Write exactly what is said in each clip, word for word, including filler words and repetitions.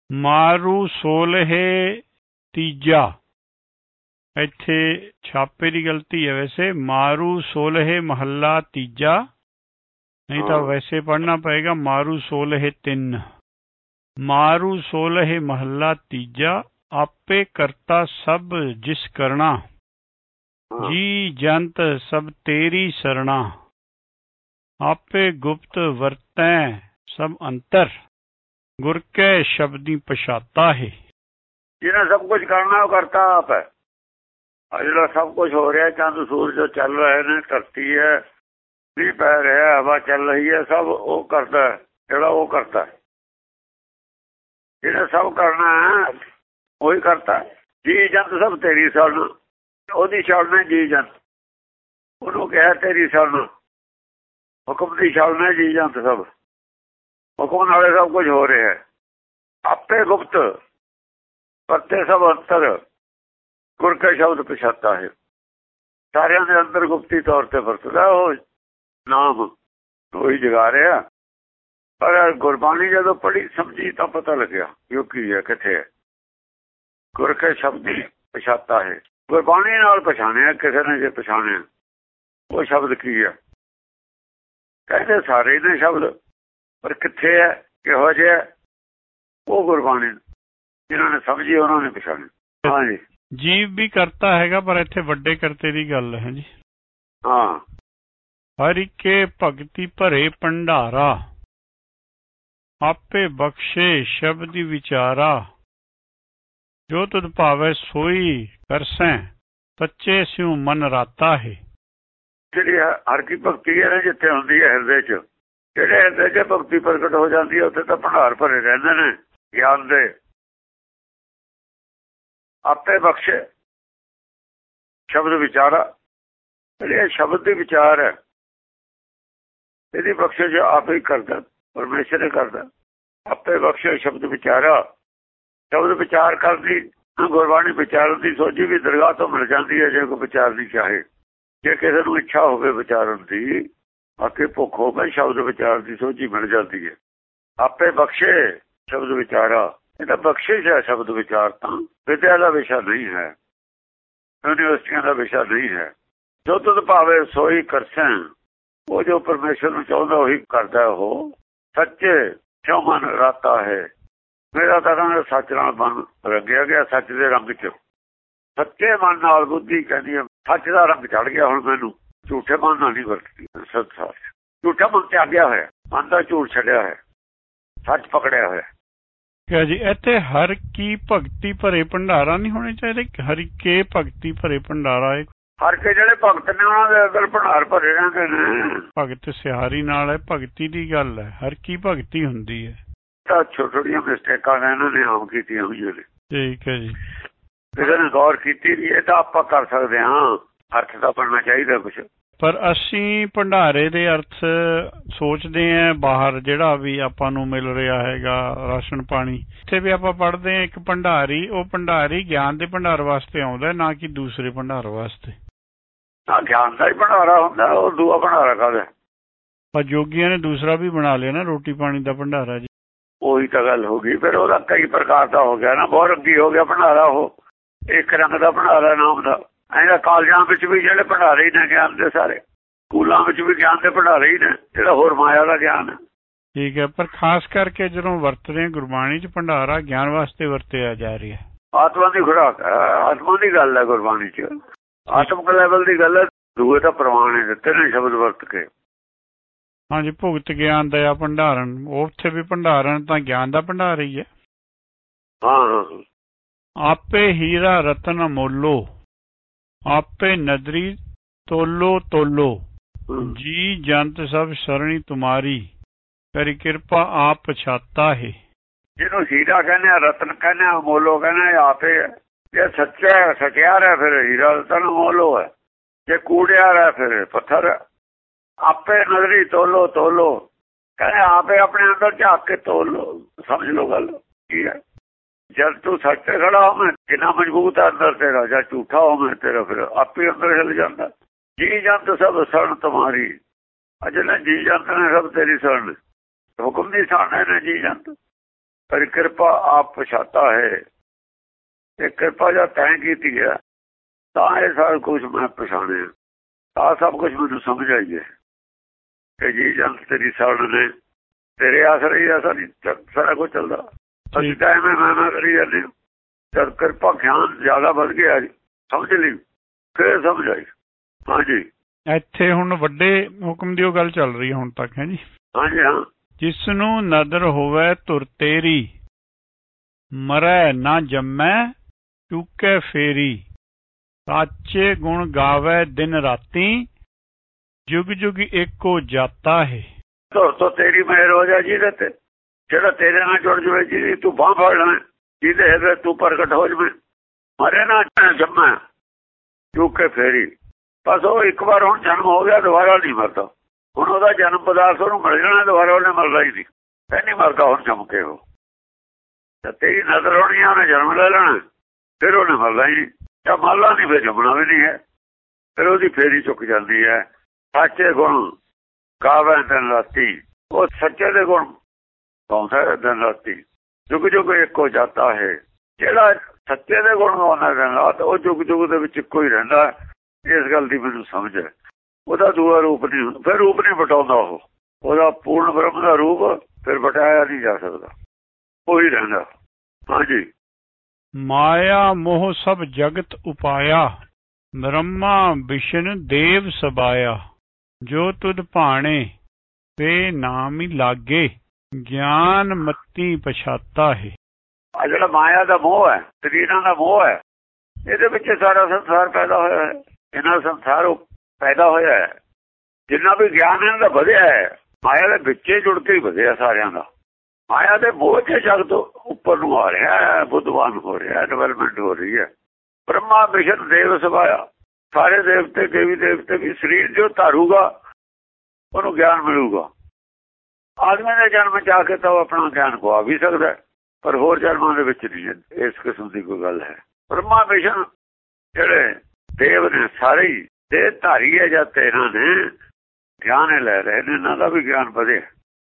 ਮਾਰੂ ਸੋਲਹੇ ਤੀਜਾ। ਇੱਥੇ ਛਾਪੇ ਦੀ ਗਲਤੀ ਹੈ ਵੈਸੇ, ਮਾਰੂ ਸੋਲਹੇ ਮਹੱਲਾ ਤੀਜਾ, ਨਹੀਂ ਤਾਂ ਵੈਸੇ ਪੜ੍ਹਨਾ ਪਏਗਾ ਮਾਰੂ ਸੋਲਹੇ ਤਿੰਨ। ਮਾਰੂ ਸੋਲਹੇ ਮਹੱਲਾ ਤੀਜਾ, ਆਪੇ ਕਰਤਾ ਸਭ ਜਿਸ ਕਰਨਾ, ਜੀ ਜੰਤ ਸਭ ਤੇਰੀ ਸਰਣਾ, ਆਪੇ ਗੁਪਤ ਵਰਤੈ ਸਭ ਅੰਤਰ, ਗੁਰ ਕੈ ਸ਼ਬਦੀ ਪਛਾਤਾ ਹੈ। ਜਿਹਨੇ ਸਭ ਕੁਝ ਕਰਨਾ ਉਹ ਕਰਤਾ ਆਪ ਹੈ। ਆ ਜਿਹੜਾ ਸਭ ਕੁਝ ਹੋ ਰਿਹਾ, ਚੰਦ ਸੂਰਜ ਚੱਲ ਰਹੇ ਨੇ, ਧਰਤੀ ਹੈ, ਮੀਂਹ ਪੈ ਰਿਹਾ, ਹਵਾ ਚੱਲ ਰਹੀ ਹੈ, ਸਭ ਉਹ ਕਰਦਾ, ਜਿਹੜਾ ਉਹ ਕਰਤਾ। ਜਿਹਨੇ ਸਭ ਕਰਨਾ ਹੈ ਉਹੀ ਕਰਤਾ। ਜੀ ਜੰਤ ਸਭ ਤੇਰੀ ਸਰਣ, ਉਹਦੀ ਛਾਲਣਾ ਜੀ ਜੰਤ, ਉਹਨੂੰ ਕਿਹਾ ਤੇਰੀ ਸਰਣ, ਹੁਕਮ ਦੀ ਛਾਲਣਾ ਜੀ ਜੰਤ ਸਭ, ਹੁਕਮ ਨਾਲੇ ਸਭ ਕੁਝ ਹੋ ਰਿਹਾ। ਆਪੇ ਗੁਪਤ ਵਰਤੇ ਸਭ ਅੰਤਰ, ਗੁਰ ਕੈ ਸ਼ਬਦ ਪਛਾਤਾ ਹੈ। ਸਾਰਿਆਂ ਦੇ ਅੰਦਰ ਗੁਪਤੀ ਤੌਰ ਤੇ ਵਰਤਦਾ ਉਹ ਨਾਮ, ਉਹੀ ਜਗਾ ਰਿਹਾ। ਪਰ ਗੁਰਬਾਣੀ ਜਦੋਂ ਪੜ੍ਹੀ ਸਮਝੀ ਤਾਂ ਪਤਾ ਲੱਗਿਆ ਕਿ ਕੀ ਹੈ, ਕਿੱਥੇ ਹੈ। ਗੁਰ ਕੈ ਸ਼ਬਦੀ ਪਛਾਤਾ ਹੈ, ਗੁਰਬਾਣੀ ਨਾਲ ਪਛਾਣਿਆ ਕਿਸੇ ਨੇ। ਜੇ ਪਛਾਣਿਆ ਉਹ ਸ਼ਬਦ ਕੀ ਹੈ, ਕਹਿੰਦੇ ਸਾਰੇ ਨੇ ਸ਼ਬਦ, ਪਰ ਕਿੱਥੇ ਹੈ, ਕਿਹੋ ਜਿਹਾ, ਉਹ ਗੁਰਬਾਣੀ ਜਿਹਨਾਂ ਨੇ ਸਮਝੀ ਉਹਨਾਂ ਨੇ ਪਛਾਣਿਆ। ਹਾਂਜੀ, ਜੀਵ ਵੀ ਕਰਤਾ ਹੈਗਾ, ਪਰ ਇੱਥੇ ਵੱਡੇ ਕਰਤੇ ਦੀ ਗੱਲ ਹੈ ਜੀ। ਹਾਂ, ਹਰਿ ਕੇ ਭਗਤੀ ਭਰੇ ਭੰਡਾਰਾ, ਆਪੇ ਬਖਸ਼ੇ ਸ਼ਬਦੀ ਵਿਚਾਰਾ, ਜੋ ਤੁਧ ਭਾਵੈ ਸੋਈ ਕਰਸੈ, ਸੱਚੇ ਸਿਉ ਮਨ ਰਾਤਾ ਹੈ। ਜਿਹੜੀ ਹਰ ਕੀ ਭਗਤੀ ਹੈ ਨਾ, ਜਿੱਥੇ ਹੁੰਦੀ ਹੈ ਹਿਰਦੇ ਚ, ਜਿਹੜੇ ਹਿਰਦੇ ਚ ਭਗਤੀ ਪ੍ਰਗਟ ਹੋ ਜਾਂਦੀ ਹੈ, ਉੱਥੇ ਤਾਂ ਭੰਡਾਰ ਭਰੇ ਰਹਿੰਦੇ ਨੇ ਗਿਆਨ ਦੇ। ਆਪੇ ਬਖਸ਼ੇ ਸ਼ਬਦ ਵਿਚਾਰਾ, ਜਿਹੜੇ ਸ਼ਬਦ ਦੇ ਵਿਚਾਰ ਹੈ, ਇਹਦੀ ਬਖਸ਼ਿਸ਼ ਆਪ ਹੀ ਕਰਦਾ, ਪਰਮੇਸ਼ਰ ਹੀ ਕਰਦਾ। ਆਪੇ ਬਖਸ਼ੇ ਸ਼ਬਦ ਵਿਚਾਰਾ, ਸ਼ਬਦ ਵਿਚਾਰ ਕਰਦੀ ਗੁਰਬਾਣੀ ਵਿਚਾਰਨ ਦੀ ਸੋਝੀ ਵੀ ਦਰਗਾਹ ਤੋਂ ਮਿਲ ਜਾਂਦੀ ਹੈ, ਜੇ ਕੋਈ ਵਿਚਾਰਨੀ ਚਾਹੇ। ਜੇ ਕਿਸੇ ਨੂੰ ਇੱਛਾ ਹੋਵੇ ਵਿਚਾਰਨ ਦੀ, ਆਕੇ ਭੁੱਖ ਹੋਵੇ, ਸ਼ਬਦ ਵਿਚਾਰ ਦੀ ਸੋਝੀ ਮਿਲ ਜਾਂਦੀ ਹੈ। ਆਪੇ ਬਖਸ਼ੇ ਸ਼ਬਦ ਵਿਚਾਰਾ, ਇਹਦਾ ਬਖਸ਼ਿਸ਼ ਹੈ ਸ਼ਬਦ ਵਿਚਾਰ, ਤਾਂ ਵਿਦਿਆ ਦਾ ਵਿਸ਼ਾ ਨਹੀਂ ਹੈ, ਯੂਨੀਵਰਸਿਟੀਆਂ ਦਾ ਵਿਸ਼ਾ ਨਹੀਂ ਹੈ। ਜੋ ਤੁਧ ਭਾਵੇ ਸੋਈ ਕਰਸੈ, ਉਹ ਜੋ ਪਰਮੇਸ਼ਰ ਨੂੰ ਚਾਹੁੰਦਾ ਉਹੀ ਕਰਦਾ। ਉਹ ਸੱਚੇ ਸਿਉ ਮਨ ਰਾਤਾ ਹੈ, ਮੇਰਾ ਤਾਂ ਕਹਿੰਦਾ ਸੱਚ ਨਾਲ ਮਨ ਰੰਗਿਆ ਗਿਆ, ਸੱਚ ਦੇ ਰੰਗ ਚ। ਸੱਚੇ ਮਨ ਨਾਲ ਬੁੱਧੀ ਕਹਿੰਦੀ ਹੈ ਸੱਚ ਦਾ ਰੰਗ ਚੜ ਗਿਆ ਹੁਣ ਮੈਨੂੰ, ਝੂਠੇ ਮਨ ਨਾਲ ਨਹੀਂ ਵਰਤਦੀ ਸੰਸਾਰ। ਝੂਠਾ ਮਨ ਤਿਆਗਿਆ ਹੋਇਆ, ਮਨ ਦਾ ਝੂਠ ਛੱਡਿਆ ਹੋਇਆ, ਸੱਚ ਪਕੜਿਆ ਹੋਇਆ। ਕਿਹਾ ਜੀ ਇੱਥੇ ਹਰ ਕੀ ਭਗਤੀ ਭਰੇ ਭੰਡਾਰਾ ਨਹੀਂ ਹੋਣੇ ਚਾਹੀਦੇ, ਹਰ ਕੇ ਭਗਤੀ ਭਰੇ ਭੰਡਾਰਾ ਹੈ। ਹਰ ਕੇ ਜਿਹੜੇ ਭਗਤ ਨੇ ਉਹਨਾਂ ਦੇ ਅੰਦਰ ਭੰਡਾਰ ਭਰੇ ਰਹਿੰਦੇ ਨੇ। ਭਗਤ ਸਿਹਾਰੀ ਨਾਲ ਹੈ, ਭਗਤੀ ਦੀ ਗੱਲ ਹੈ, ਹਰ ਕੀ ਭਗਤੀ ਹੁੰਦੀ ਹੈ। ਤਾਂ ਛੋਟੀਆਂ ਛੋਟੀਆਂ ਮਿਸਟੇਕਾਂ ਨੇ ਇਹਨਾਂ ਨੇ ਆਮ ਕੀਤੀਆਂ ਹੋਈਆਂ ਨੇ। ਠੀਕ ਹੈ ਜੀ, ਕਿਸੇ ਨੇ ਗੌਰ ਕੀਤੀ ਨਹੀਂ, ਇਹ ਤਾਂ ਆਪਾਂ ਕਰ ਸਕਦੇ ਹਾਂ, ਅਰਥ ਤਾਂ ਬਣਨਾ ਚਾਹੀਦਾ ਕੁਛ। ਪਰ ਅਸੀਂ ਭੰਡਾਰੇ ਦੇ ਅਰਥ ਸੋਚਦੇ ਹਾਂ ਬਾਹਰ ਜਿਹੜਾ ਵੀ ਆਪਾਂ ਨੂੰ ਮਿਲ ਰਿਹਾ ਹੈਗਾ ਰਾਸ਼ਨ ਪਾਣੀ, ਇੱਥੇ ਵੀ ਆਪਾਂ ਪੜ੍ਹਦੇ ਹਾਂ ਇੱਕ ਭੰਡਾਰੀ, ਉਹ ਭੰਡਾਰੀ ਗਿਆਨ ਦੇ ਭੰਡਾਰ ਵਾਸਤੇ ਆਉਂਦਾ, ਨਾ ਕਿ ਦੂਸਰੇ ਭੰਡਾਰ ਵਾਸਤੇ। ਹਾਂ, ਗਿਆਨ ਦਾ ਹੀ ਭੰਡਾਰਾ ਹੁੰਦਾ, ਉਹ ਦੂਆ ਭੰਡਾਰਾ ਕਾਹਦਾ। ਪਰ ਜੋਗੀਆਂ ਨੇ ਦੂਸਰਾ ਵੀ ਬਣਾ ਲਿਆ ਨਾ, ਰੋਟੀ ਪਾਣੀ ਦਾ ਭੰਡਾਰਾ ਜੀ। ਉਹੀ ਤਾਂ ਗੱਲ ਹੋ ਗਈ ਫਿਰ, ਉਹਦਾ ਕਈ ਪ੍ਰਕਾਰ ਦਾ ਹੋ ਗਿਆ ਨਾ, ਬਹੁਤ ਰੰਗੀ ਹੋ ਗਿਆ ਭੰਡਾਰਾ। ਉਹ ਇੱਕ ਰੰਗ ਦਾ ਭੰਡਾਰਾ ਨਾਮ ਦਾ। ਐਂ ਕਾਲਜਾਂ ਵਿੱਚ ਵੀ ਜਿਹੜੇ ਭੰਡਾਰੇ ਹੀ ਨੇ ਗਿਆਨ ਦੇ, ਸਾਰੇ ਸਕੂਲਾਂ ਵਿੱਚ ਵੀ ਗਿਆਨ ਦੇ ਭੰਡਾਰੇ ਹੀ ਨੇ, ਜਿਹੜਾ ਹੋਰ ਮਾਇਆ ਦਾ ਗਿਆਨ ਹੈ। ਠੀਕ ਹੈ, ਪਰ ਖਾਸ ਕਰਕੇ ਜਦੋਂ ਵਰਤਦੇ ਹਾਂ ਗੁਰਬਾਣੀ 'ਚ ਭੰਡਾਰਾ ਗਿਆਨ ਵਾਸਤੇ ਵਰਤਿਆ ਜਾ ਰਿਹਾ। ਆਤਮਾ ਦੀ ਖੁਰਾਕ ਹੈ, ਆਤਮਾ ਦੀ ਗੱਲ ਹੈ ਗੁਰਬਾਣੀ 'ਚ, ਆਤਮਕ ਲੈਵਲ ਦੀ ਗੱਲ ਹੈ। ਦੂਏ ਤਾਂ ਪ੍ਰਮਾਣ ਦਿੱਤੇ ਨੇ ਸ਼ਬਦ ਵਰਤ ਕੇ। ਹਾਂਜੀ, ਭੁਗਤ ਗਿਆਨ ਦਇਆ ਭੰਡਾਰਨ, ਉੱਥੇ ਵੀ ਭੰਡਾਰਨ ਤਾਂ ਗਿਆਨ ਦਾ ਭੰਡਾਰ ਹੀ ਹੈ। ਹਾਂ, ਆਪੇ ਹੀਰਾ ਰਤਨ ਮੋਲੋ, ਆਪੇ ਨਦਰੀ ਤੋਲੋ ਤੋਲੋ, ਜੀ ਜੰਤ ਸਭ ਸਰਣੀ ਤੁਮਾਰੀ, ਕਰੀ ਕਿਰਪਾ ਆਪ ਪਛਾਤਾ ਹੈ। ਜਿਹਨੂੰ ਹੀਰਾ ਕਹਿੰਦੇ ਆ, ਰਤਨ ਕਹਿੰਦੇ ਆ, ਮੋਲੋ ਕਹਿੰਦੇ ਆਪੇ। ਜੇ ਸੱਚਾ ਸਚਿਆਰ ਹੈ ਫਿਰ ਹੀਰਾ ਰਤਨ ਮੋਲੋ ਹੈ, ਜੇ ਕੂੜਿਆਰ ਹੈ ਫਿਰ ਪੱਥਰ। ਆਪੇ ਨਜ਼ਰੀ ਤੋਲੋ ਤੋਲੋ ਕਹਿੰਦੇ ਆਪੇ ਆਪਣੇ ਅੰਦਰ ਝਾਕ ਕੇ ਤੋਲ ਲੋ, ਸਮਝ ਲਓ ਗੱਲ ਕੀ ਹੈ। ਜਦ ਤੂੰ ਸੱਚ ਤੇ ਖੜਾ ਹੋਵੇਂ, ਕਿੰਨਾ ਮਜ਼ਬੂਤ ਹੈ ਅੰਦਰ ਤੇਰਾ, ਜਾਂ ਝੂਠਾ ਹੋਵੇਂ ਤੇਰਾ, ਫਿਰ ਆਪੇ ਅੰਦਰ ਹਿੱਲ ਜਾਂਦਾ। ਜੀ ਜੰਤ ਸਭ ਸਰਣ ਤੁਮਾਰੀ, ਅਜੇ ਜੀ ਜੰਤ ਨੇ ਸਭ ਤੇਰੀ ਸਰਣ, ਹੁਕਮ ਦੀ ਸਰਣ ਨੇ ਜੀ ਜੰਤ। ਪਰ ਕਿਰਪਾ ਆਪ ਪਛਾਤਾ ਹੈ। ਇਹ ਕਿਰਪਾ ਜਦ ਤੈਂ ਕੀਤੀ ਹੈ ਤਾਂ ਇਹ ਸਾਰਾ ਕੁਛ ਮੈਂ ਪਛਾਣਿਆ, ਤਾਂ ਸਭ ਕੁਛ ਮੈਨੂੰ ਸਮਝ ਆਈ ਹੈ ਕਿ ਜੀ ਜੰਤ ਤੇਰੀ ਸਾੜ ਨੇ, ਤੇਰੇ ਆਸਰੇ ਹੀ ਸਾਰੀ ਸਾਰਾ ਕੁਛ ਚੱਲਦਾ। ਅਸੀਂ ਤਾਂ ਐਵੇਂ ਮੈਂ ਮੈਂ ਕਰੀ ਜਾਂਦੇ, ਜਦ ਕਿਰਪਾ ਗਿਆਨ ਜ਼ਿਆਦਾ ਵੱਧ ਗਿਆ ਜੀ, ਸਮਝ ਲਈ, ਫਿਰ ਸਮਝ ਆਈ। ਹਾਂਜੀ, ਇੱਥੇ ਹੁਣ ਵੱਡੇ ਹੁਕਮ ਦੀ ਉਹ ਗੱਲ ਚੱਲ ਰਹੀ ਹੈ ਹੁਣ ਤੱਕ, ਹੈ ਜੀ? ਹਾਂਜੀ ਹਾਂ। ਜਿਸ ਨੂੰ ਨਦਰ ਹੋਵੇ ਧੁਰ ਤੇਰੀ, ਮਰੈ ਨਾ ਜੰਮੈ ਚੂਕੇ ਫੇਰੀ, ਸਾਚੇ ਗੁਣ ਗਾਵੇ ਦਿਨ ਰਾਤੀ, ਜੁਗ ਜੁਗ ਏਕੋ ਜਾਤਾ ਹੈ। ਧੁਰ ਤੋਂ ਤੇਰੀ ਮਿਹਰ ਹੋ ਜਾ ਜਿਹਦੇ ਤੇ, ਜਿਹੜਾ ਤੇਰੇ ਨਾਲ ਜੁੜ ਜਾਵੇ, ਜਿਹਦੀ ਤੂੰ ਬਾਂਹ ਫੜ ਲੈ, ਜਿਹਦੇ ਹੈਗੇ ਤੂੰ ਪ੍ਰਗਟ ਹੋ ਜਾਵੇ, ਮਰੇ ਨਾ ਜੰਮੈ ਚੂਕੇ ਫੇਰੀ। ਬਸ ਉਹ ਇੱਕ ਵਾਰ ਹੁਣ ਜਨਮ ਹੋ ਗਿਆ, ਦੁਬਾਰਾ ਨਹੀਂ ਮਰਦਾ। ਹੁਣ ਉਹਦਾ ਜਨਮ ਪਦਾਰਥ ਉਹਨੂੰ ਮਿਲ ਜਾਣਾ, ਦੁਬਾਰਾ ਉਹਨੇ ਮਰਦਾ ਹੀ ਨਹੀਂ, ਇਹ ਨਹੀਂ ਮਰਦਾ ਹੁਣ ਜੰਮ ਕੇ। ਉਹ ਤੇਰੀ ਨਜ਼ਰ ਹੋਣੀ ਆ, ਉਹਨੇ ਜਨਮ ਲੈ ਲੈਣਾ, ਫਿਰ ਉਹਨੇ ਮਰਦਾ ਹੀ ਨਹੀਂ, ਜਾਂ ਮਰਦਾ ਨਹੀਂ ਫਿਰ ਜੰਮਣਾ ਵੀ ਨਹੀਂ ਹੈ, ਫਿਰ ਉਹਦੀ ਫੇਰੀ ਚੁੱਕ ਜਾਂਦੀ ਹੈ। ਸੱਚੇ ਗੁਣ ਗਾਵੇ ਦਿਨ ਰਾਤੀ, ਉਹ ਸੱਚੇ ਦੇ ਗੁਣ ਗਾਉਂਦਾ ਦਿਨ ਰਾਤੀ, ਜੁਗ ਜੁਗ ਇੱਕੋ ਜਾਤਾ ਹੈ। ਜਿਹੜਾ ਸੱਚੇ ਦੇ ਗੁਣ ਗਾਉਂਦਾ ਦਿਨ ਰਾਤ, ਉਹ ਜੁਗ ਜੁਗ ਦੇ ਵਿੱਚ ਇੱਕੋ ਹੀ ਰਹਿੰਦਾ। ਇਸ ਗੱਲ ਦੀ ਮੈਨੂੰ ਸਮਝ ਹੈ। ਉਹਦਾ ਦੂਆ ਰੂਪ ਨਹੀਂ, ਫਿਰ ਰੂਪ ਨਹੀਂ ਵਟਾਉਂਦਾ ਉਹ, ਉਹਦਾ ਪੂਰਨ ਬ੍ਰਹਮ ਦਾ ਰੂਪ ਫਿਰ ਵਟਾਇਆ ਨਹੀਂ ਜਾ ਸਕਦਾ, ਉਹੀ ਰਹਿੰਦਾ। ਹਾਂਜੀ, ਮਾਇਆ ਮੋਹ ਸਭ ਜਗਤ ਉਪਾਇਆ, ਬ੍ਰਹਮਾ ਵਿਸ਼ਨ ਦੇਵ ਸਬਾਇਆ, ਜੋ ਤੁਧ ਭਾਣੇ ਤੇ ਨਾਮ ਹੀ ਲਾਗੇ, ਗਿਆਨ ਮਤੀ ਪਛਾਤਾ ਹੈ। ਆ ਜਿਹੜਾ ਮਾਇਆ ਦਾ ਮੋਹ ਹੈ, ਸਰੀਰਾਂ ਦਾ ਮੋਹ ਹੈ, ਇਹਦੇ ਵਿੱਚ ਸਾਰਾ ਸੰਸਾਰ ਪੈਦਾ ਹੋਇਆ ਹੈ। ਇਹਨਾਂ ਸੰਸਾਰ ਪੈਦਾ ਹੋਇਆ ਹੈ, ਜਿੰਨਾ ਵੀ ਗਿਆਨ ਇਹਨਾਂ ਦਾ ਵਧਿਆ ਹੈ, ਮਾਇਆ ਦੇ ਵਿੱਚੇ ਜੁੜ ਕੇ ਹੀ ਵਧਿਆ ਸਾਰਿਆਂ ਦਾ। ਮਾਇਆ ਦੇ ਮੋਹ ਕੇ ਜਗਤ ਉੱਪਰ ਨੂੰ ਆ ਰਿਹਾ ਹੈ, ਬੁੱਧਵਾਨ ਹੋ ਰਿਹਾ, ਡਿਵੈਲਪਮੈਂਟ ਹੋ ਰਹੀ ਹੈ। ਬ੍ਰਹਮਾ ਵਿਸ਼ਨ ਦੇਵ ਸਭਾਇਆ, ਸਾਰੇ ਦੇਵਤੇ ਦੇਵੀ ਦੇਵਤੇ ਵੀ ਸਰੀਰ ਜੋ ਧਾਰੂਗਾ ਉਹਨੂੰ ਗਿਆਨ ਮਿਲੂਗਾ। ਆਦਮੀ ਦੇ ਜਨਮ ਚ ਆ ਕੇ ਤਾਂ ਉਹ ਆਪਣਾ ਗਿਆਨ ਗਵਾ ਵੀ ਸਕਦਾ, ਪਰ ਹੋਰ ਜਨਮਾਂ ਦੇ ਵਿੱਚ ਨਹੀਂ ਇਸ ਕਿਸਮ ਦੀ ਕੋਈ ਗੱਲ ਹੈ। ਬ੍ਰਹਮਾ ਵਿਸ਼ਨ ਜਿਹੜੇ ਦੇਵ ਨੇ ਸਾਰੇ ਹੀ ਦੇ ਧਾਰੀ ਹੈ, ਜਦ ਇਹਨਾਂ ਨੇ ਗਿਆਨ ਲੈ ਰਹੇ ਨੇ, ਇਹਨਾਂ ਦਾ ਵੀ ਗਿਆਨ ਵਧਿਆ।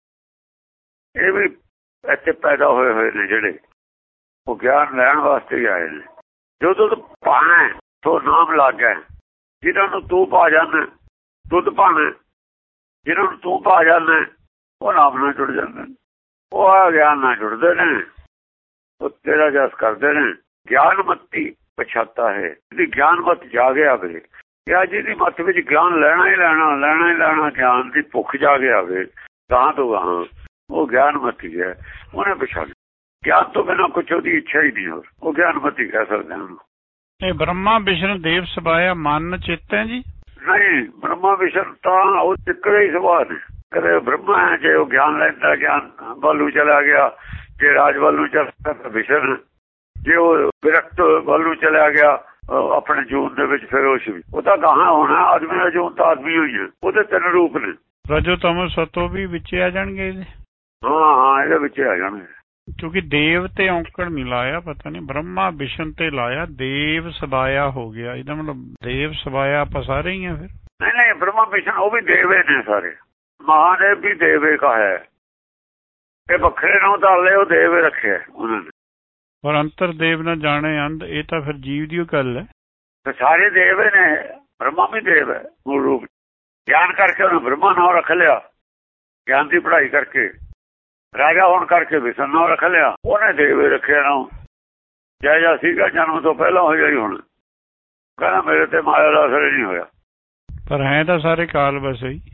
ਇਹ ਵੀ ਇੱਥੇ ਪੈਦਾ ਹੋਏ ਹੋਏ ਨੇ ਜਿਹੜੇ, ਉਹ ਗਿਆਨ ਲੈਣ ਵਾਸਤੇ ਹੀ ਆਏ ਨੇ। ਜੋ ਦੁੱਧ ਪਾਣਾ ਸੋ ਨਾਮ ਲੱਗ ਗਿਆ, ਜਿਹਨਾਂ ਨੂੰ ਤੂੰ ਪਾ ਜਾਂਦਾ ਦੁੱਧ ਪਾਣਾ, ਜਿਹਨਾਂ ਨੂੰ ਤੂੰ ਪਾ ਜਾਂਦਾ ਉਹ ਨਾਮ ਨਾਲ ਜੁੜ ਜਾਂਦੇ ਨੇ, ਉਹ ਆ ਗਿਆਨ ਨਾਲ ਜੁੜਦੇ ਨੇ, ਉਹ ਤੇਰਾ ਜਸ ਕਰਦੇ ਨੇ। ਗਿਆਨ ਮਤੀ ਪਛਾਤਾ ਹੈ, ਜਿਹਦੀ ਗਿਆਨ ਮਤ ਜਾਗੇ ਆਵੇ, ਜਾਂ ਜਿਹਦੀ ਮੱਤ ਵਿੱਚ ਗਿਆਨ ਲੈਣਾ ਹੀ ਲੈਣਾ ਲੈਣਾ ਹੀ ਲੈਣਾ, ਗਿਆਨ ਦੀ ਭੁੱਖ ਜਾਗੇ ਆਵੇ ਗਾਂ ਤੋਂ ਗਾਂ, ਉਹ ਗਿਆਨ ਮਤੀ ਹੈ। ਉਹਨੇ ਪਛਾਣ ਗਿਆਨ ਤੋਂ ਬਿਨਾਂ ਕੁਛ ਉਹਦੀ ਇੱਛਾ ਹੀ ਨਹੀਂ, ਹੋਰ ਉਹ ਗਿਆਨ ਮਤੀ ਕਹਿ ਸਕਦੇ ਉਹਨੂੰ। ਇਹ ਬ੍ਰਹਮਾ ਵਿਸ਼ਨ ਦੇਵ ਸਬਾਇਆ ਮਨ ਚਿੱਤ ਹੈ ਜੀ? ਨਹੀਂ, ਬ੍ਰਹਮਾ ਵਿਸ਼ਨ ਤਾਂ ਉਹ ਇੱਕ ਹੀ ਸੁਭਾਅ ਨੇ। ਕਦੇ ਬ੍ਰਹਮਾ ਹੈ, ਜੇ ਉਹ ਗਿਆਨ ਲੈਂਦਾ ਗਿਆਨ ਵੱਲ ਨੂੰ ਚਲਾ ਗਿਆ, ਜੇ ਰਾਜ ਵੱਲ ਨੂੰ ਚਲਾ ਤਾਂ ਵਿਸ਼ਨ, ਜੇ ਉਹ ਵਿਰਕਤ ਵੱਲ ਨੂੰ ਚਲਾ ਗਿਆ ਆਪਣੇ ਜੂਨ ਦੇ ਵਿੱਚ, ਫਿਰ ਉਹ ਸੀ ਉਹ ਤਾਂ ਗਾਹਾਂ ਹੋਣਾ। ਆਦਮੀ ਦਾ ਜੂਨ ਤਾਂ ਆਦਮੀ ਹੋਈ ਹੈ, ਉਹਦੇ ਤਿੰਨ ਰੂਪ ਨੇ, ਰਜੋ ਤਮੋ ਸਤੋ ਵੀ ਵਿੱਚ ਆ ਜਾਣਗੇ ਇਹਦੇ। ਹਾਂ ਹਾਂ, ਇਹਦੇ ਵਿੱਚ ਆ ਜਾਣਗੇ, ਕਿਉਂਕਿ ਦੇਵ ਤੇ ਔਂਕੜ ਨਹੀਂ ਲਾਇਆ, ਪਤਾ ਨਹੀਂ ਬ੍ਰਹਮਾ ਵਿਸ਼ਨ ਤੇ ਲਾਇਆ, ਦੇਵ ਸਬਾਇਆ ਹੋ ਗਿਆ। ਇਹਦਾ ਮਤਲਬ ਦੇਵ ਸਬਾਇਆ ਆਪਾਂ ਸਾਰੇ ਹੀ ਆ ਫਿਰ? ਨਹੀਂ ਨਹੀਂ, ਬ੍ਰਹਮਾ ਵਿਸ਼ਨ ਉਹ ਵੀ ਦੇਵੇ ਨੇ ਸਾਰੇ, ਮਹਾਦੇਵ ਵੀ ਦੇਵੇ ਕਾ ਹੈ, ਇਹ ਵੱਖਰੇ ਨੂੰ ਤਾਂ ਲੈ ਉਹ ਦੇਵੇ ਰੱਖਿਆ ਉਹਨਾਂ ਨੇ। ਪਰ ਅੰਤਰ ਦੇਵ ਨਾ ਜਾਣੇ ਅੰਧ, ਇਹ ਤਾਂ ਫਿਰ ਜੀਵ ਦੀ ਗੱਲ ਹੈ। ਸਾਰੇ ਦੇਵੇ ਨੇ, ਬ੍ਰਹਮਾ ਵੀ ਦੇਵ ਹੈ ਮੂਲ ਰੂਪ। ਗਿਆਨ ਕਰਕੇ ਉਹਨੇ ਬ੍ਰਹਮਾ ਨਾਮ ਰੱਖ ਲਿਆ, ਗਿਆਨ ਦੀ ਪੜ੍ਹਾਈ ਕਰਕੇ ਰਾਜਾ ਹੋਣ ਕਰਕੇ ਵਿਸ਼ਨ ਨਾਮ ਰੱਖ ਲਿਆ, ਉਹਨੇ ਦੇਵੇ ਰੱਖਿਆ ਨਾਮ। ਜੈ ਜਾ ਸੀਗਾ ਜਨਮ ਤੋਂ ਪਹਿਲਾਂ ਹੋਇਆ ਹੀ, ਹੁਣ ਕਹਿੰਦਾ ਮੇਰੇ ਤੇ ਮਾਇਆ ਦਾ ਅਸਰ ਨਹੀਂ ਹੋਇਆ। ਪਰ ਹੈ ਤਾਂ ਸਾਰੇ ਕਾਲ ਵਸੇ ਹੀ,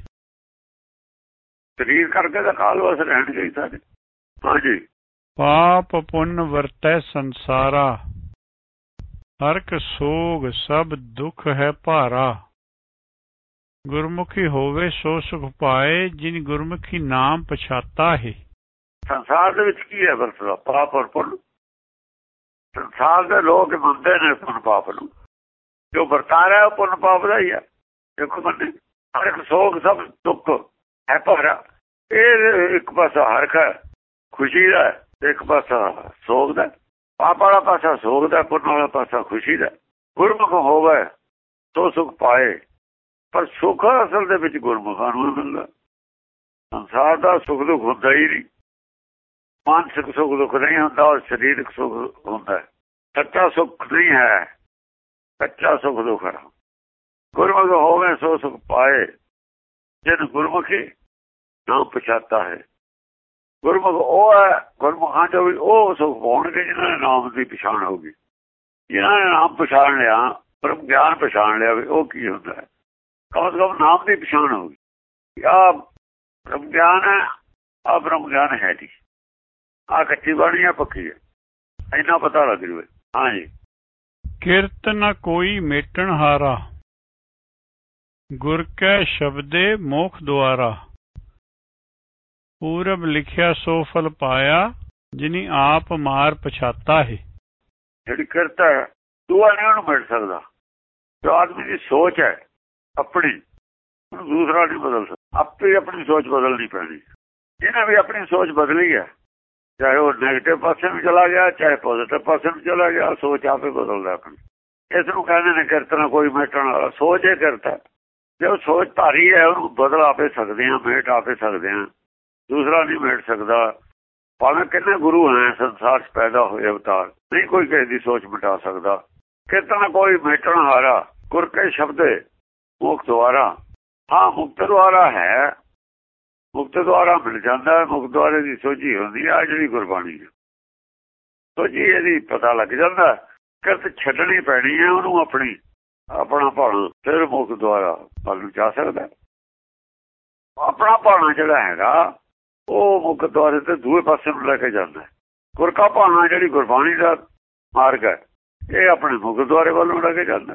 ਸਰੀਰ ਕਰਕੇ ਤਾਂ ਕਾਲ ਵਸ ਰਹਿਣਗੇ ਸਾਰੇ। ਹਾਂਜੀ, ਪਾਪ ਪੁੰਨ ਵਰਤੈ ਸੰਸਾਰਾ, ਹਰਕ ਸੋਗ ਸਭ ਦੁੱਖ ਹੈ ਭਾਰਾ, ਗੁਰਮੁਖੀ ਹੋਵੇ ਸੋ ਸੁਖ ਪਾਏ, ਜਿਨ ਗੁਰਮੁਖੀ ਨਾਮ ਪਛਾਤਾ ਹੈ। ਸੰਸਾਰ ਦੇ ਵਿੱਚ ਕੀ ਹੈ ਵਰਤਦਾ? ਪਾਪ ਔਰ ਪੁੰਨ। ਸੰਸਾਰ ਦੇ ਲੋਕ ਮੰਨਦੇ ਨੇ ਪੁੰਨ ਪਾਪ ਨੂੰ, ਜੋ ਵਰਤਾ ਰਿਹਾ ਉਹ ਪੁੰਨ ਪਾਪ ਦਾ ਹੀ ਹੈ। ਦੇਖੋ ਬੰਦੇ, ਹਰ ਇੱਕ ਸੋਗ ਸਭ ਦੁੱਖ ਹੈ ਭਾਰਾ। ਇਹ ਇੱਕ ਪਾਸਾ ਹਰਖ ਹੈ ਖੁਸ਼ੀ ਦਾ, ਇੱਕ ਪਾਸਾ ਸੋਗ ਦਾ। ਪਾਪ ਵਾਲਾ ਪਾਸਾ ਸੋਗ ਦਾ, ਪੁੰਨ ਵਾਲਾ ਪਾਸਾ ਖੁਸ਼ੀ ਦਾ। ਗੁਰਮੁਖ ਹੋਵੇ ਸੋ ਸੁਖ ਪਾਏ, ਪਰ ਸੁੱਖ ਅਸਲ ਦੇ ਵਿੱਚ ਗੁਰਮੁਖਾਂ ਨੂੰ ਮਿਲਦਾ। ਸੰਸਾਰ ਦਾ ਸੁੱਖ ਦੁੱਖ ਹੁੰਦਾ ਹੀ ਨਹੀਂ, ਮਾਨਸਿਕ ਸੁੱਖ ਦੁੱਖ ਨਹੀਂ ਹੁੰਦਾ, ਔਰ ਸਰੀਰਕ ਸੁੱਖ ਹੁੰਦਾ। ਸੱਚਾ ਸੁੱਖ ਨਹੀਂ ਹੈ, ਕੱਚਾ ਸੁੱਖ ਦੁੱਖ ਹੈ। ਗੁਰਮੁਖ ਹੋਵੇ ਸੋ ਸੁਖ ਪਾਏ, ਜਿਨ ਗੁਰਮੁਖੀ ਨਾਮ ਪਛਾਤਾ ਹੈ। ਗੁਰਮੁਖ ਉਹ ਹੈ, ਗੁਰਮੁਖਾਂ ਚੋਂ ਵੀ ਉਹ ਸੁਖ ਪਾਉਣਗੇ ਜਿਹਨਾਂ ਨੇ ਨਾਮ ਦੀ ਪਛਾਣ ਹੋਗੀ, ਜਿਹਨਾਂ ਨੇ ਨਾਮ ਪਛਾਣ ਲਿਆ, ਬ੍ਰਹਮ ਗਿਆਨ ਪਛਾਣ ਲਿਆ ਵੀ ਉਹ ਕੀ ਹੁੰਦਾ ਹੈ। ਕਮ ਸੇ ਕਮ ਨਾਮ ਦੀ ਪਛਾਣ ਹੋਗੀ, ਆਹ ਬ੍ਰਹਮ ਗਿਆਨ ਹੈ, ਆਹ ਬ੍ਰਹਮ ਗਿਆਨ ਹੈ ਜੀ, ਆਹ ਕੱਚੀ ਬਾਣੀ ਆ ਪੱਕੀ ਹੈ, ਇੰਨਾ ਪਤਾ ਲੱਗ ਜਵੇ। ਹਾਂਜੀ। ਕਿਰਤ ਨ ਕੋਈ ਮੇਟਣ ਹਾਰਾ, ਗੁਰ ਕੈ ਸ਼ਬਦੇ ਮੋਖ ਦੁਆਰਾ। ਪੂਰਬ ਲਿਖਿਆ ਸੋ ਫਲ ਪਾਇਆ, ਜਿਨੀ ਆਪ ਮਾਰ ਪਛਾਤਾ ਹੈ। ਜਿਹੜੀ ਕਿਰਤ ਹੈ ਦੂਆ ਨਹੀਂ ਉਹਨੂੰ ਮਿਲ ਸਕਦਾ। ਜੋ ਆਦਮੀ ਦੀ ਸੋਚ ਹੈ ਆਪਣੀ, ਉਹਨੂੰ ਦੂਸਰਾ ਨਹੀਂ ਬਦਲ ਸਕਦਾ। ਆਪੇ ਆਪਣੀ ਸੋਚ ਬਦਲਣੀ ਪੈਣੀ। ਜਿਹਨੇ ਵੀ ਆਪਣੀ ਸੋਚ ਬਦਲੀ ਹੈ, ਚਾਹੇ ਉਹ ਨੈਗੇਟਿਵ ਪਾਸੇ ਨੂੰ ਚਲਾ ਗਿਆ, ਚਾਹੇ ਪੋਜ਼ੀਟਿਵ ਪਾਸੇ ਨੂੰ ਚਲਾ ਗਿਆ, ਸੋਚ ਆਪੇ ਬਦਲਦਾ ਆਪਣੀ। ਇਸ ਨੂੰ ਕਹਿੰਦੇ ਨੇ ਕਿਰਤ ਨਾਲ ਕੋਈ ਮੇਟਣ ਵਾਲਾ। ਸੋਚ ਇਹ ਕਿਰਤ ਹੈ। ਜੇ ਉਹ ਸੋਚ ਭਾਰੀ ਹੈ, ਉਹਨੂੰ ਬਦਲ ਆਪੇ ਸਕਦੇ ਹਾਂ, ਮੇਟ ਆਪੇ ਸਕਦੇ ਹਾਂ, ਦੂਸਰਾ ਨਹੀਂ ਮੇਟ ਸਕਦਾ। ਭਾਵੇਂ ਕਿੰਨੇ ਗੁਰੂ ਹੈ ਸੰਸਾਰ 'ਚ ਪੈਦਾ ਹੋਏ ਅਵਤਾਰ, ਨਹੀਂ ਕੋਈ ਕਿਸੇ ਦੀ ਸੋਚ ਮਿਟਾ ਸਕਦਾ। ਕਿਰਤ ਨਾਲ ਕੋਈ ਮੇਟਣ ਹਾਰਾ, ਗੁਰ ਕੇ ਸ਼ਬਦੇ ਮੁਕਤ ਦੁਆਰਾ। ਹਾਂ, ਮੁਕਤ ਦੁਆਰਾ ਹੈ, ਮੁਕਤ ਦੁਆਰਾ ਮਿਲ ਜਾਂਦਾ। ਮੁਕਤ ਦੁਆਰੇ ਦੀ ਸੋਝੀ ਹੁੰਦੀ ਆ ਜਿਹੜੀ ਗੁਰਬਾਣੀ ਹੈ, ਸੋਝੀ ਇਹਦੀ ਪਤਾ ਲੱਗ ਜਾਂਦਾ। ਕਿਰਤ ਛੱਡਣੀ ਪੈਣੀ ਹੈ ਉਹਨੂੰ, ਆਪਣੀ ਆਪਣਾ ਭਾਣਾ, ਫਿਰ ਮੁਕਤ ਦੁਆਰਾ ਵੱਲ ਨੂੰ ਜਾ ਸਕਦਾ। ਆਪਣਾ ਭਾਣਾ ਜਿਹੜਾ ਹੈਗਾ ਉਹ ਮੁਕਤ ਦੁਆਰੇ ਤੇ ਦੂਏ ਪਾਸੇ ਨੂੰ ਲੈ ਕੇ ਜਾਂਦਾ। ਗੁਰ ਕਾ ਭਾਣਾ ਜਿਹੜੀ ਗੁਰਬਾਣੀ ਦਾ ਮਾਰਗ ਹੈ, ਇਹ ਆਪਣੇ ਮੁਕਤ ਦੁਆਰੇ ਵੱਲ ਨੂੰ ਲੈ ਕੇ ਜਾਂਦਾ।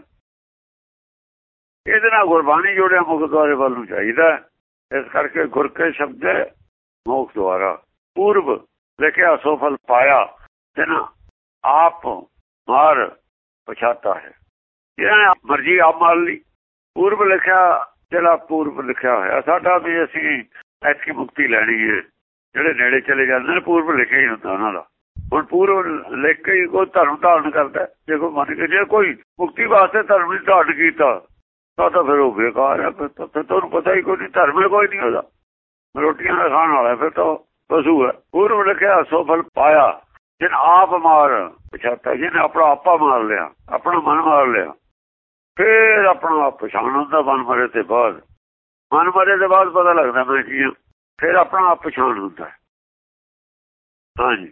ਇਹਦੇ ਨਾਲ ਗੁਰਬਾਣੀ ਜੋੜਿਆ ਮੁਕਤ ਦੁਆਰੇ ਵੱਲ ਨੂੰ ਚਾਹੀਦਾ। ਇਸ ਕਰਕੇ ਗੁਰ ਕੇ ਸ਼ਬਦ ਮੁਕਤ ਦੁਆਰਾ। ਪੂਰਬ ਲਿਖਿਆ ਸੋ ਫਲ ਪਾਇਆ, ਜਿਨ ਆਪ ਮਾਰ ਪਛਾਤਾ ਹੈ। ਜਿਹਨਾਂ ਮਰਜ਼ੀ ਆਪ ਮਾਰ ਲਈ। ਪੂਰਬ ਲਿਖਿਆ, ਜਿਹੜਾ ਪੂਰਬ ਲਿਖਿਆ ਹੋਇਆ ਸਾਡਾ ਵੀ, ਅਸੀਂ ਐਤਕੀ ਮੁਕਤੀ ਲੈਣੀ ਹੈ। ਜਿਹੜੇ ਨੇੜੇ ਚਲੇ ਜਾਂਦੇ ਨੇ, ਪੂਰਬ ਲਿਖਿਆ ਹੀ ਹੁੰਦਾ ਉਹਨਾਂ ਦਾ। ਹੁਣ ਪੂਰਬ ਲਿਖ ਕੇ ਹੀ ਕੋਈ ਧਰਮ ਧਾਰਨ ਕਰਦਾ। ਜੇ ਕੋਈ ਮੰਨ ਕੇ ਜੇ ਕੋਈ ਮੁਕਤੀ ਵਾਸਤੇ ਧਰਮ ਨਹੀਂ ਧਾਰਨ ਕੀਤਾ ਤਾਂ ਤਾਂ ਫਿਰ ਉਹ ਬੇਕਾਰ ਹੈ। ਫਿਰ ਤਾਂ ਤੁਹਾਨੂੰ ਪਤਾ ਹੀ ਕੋਈ ਨਹੀਂ, ਧਰਮ ਕੋਈ ਨਹੀਂ ਉਹਦਾ, ਰੋਟੀਆਂ ਦਾ ਖਾਣ ਵਾਲਾ, ਫਿਰ ਤਾਂ ਪਸ਼ੂ ਹੈ। ਪੂਰਬ ਲਿਖਿਆ ਸੋ ਫਲ ਪਾਇਆ, ਜਿਨ ਆਪ ਮਾਰ ਪਛਾਤਾ। ਜਿਹਨੇ ਆਪਣਾ ਆਪਾ ਮਾਰ ਲਿਆ, ਆਪਣਾ ਮਨ ਮਾਰ ਲਿਆ, ਫਿਰ ਆਪਣਾ ਆਪ ਪਛਾਣ ਹੁੰਦਾ। ਮਨ ਮਰੇ ਤੇ ਬਾਅਦ, ਮਨ ਮਰੇ ਦੇ ਬਾਅਦ ਪਤਾ ਲੱਗਦਾ ਮੈਂ ਕੀ ਹਾਂ, ਫਿਰ ਆਪਣਾ ਆਪ ਪਛਾਣ ਹੁੰਦਾ। ਹਾਂਜੀ।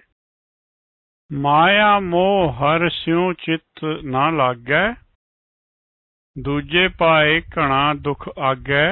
ਮਾਇਆ ਮੋਹ ਹਰ ਸਿਉ ਚਿੱਤ ਨਾ ਲਾਗੈ, ਦੂਜੇ ਪਾਏ ਘਣਾ ਦੁਖ ਆਗੈ।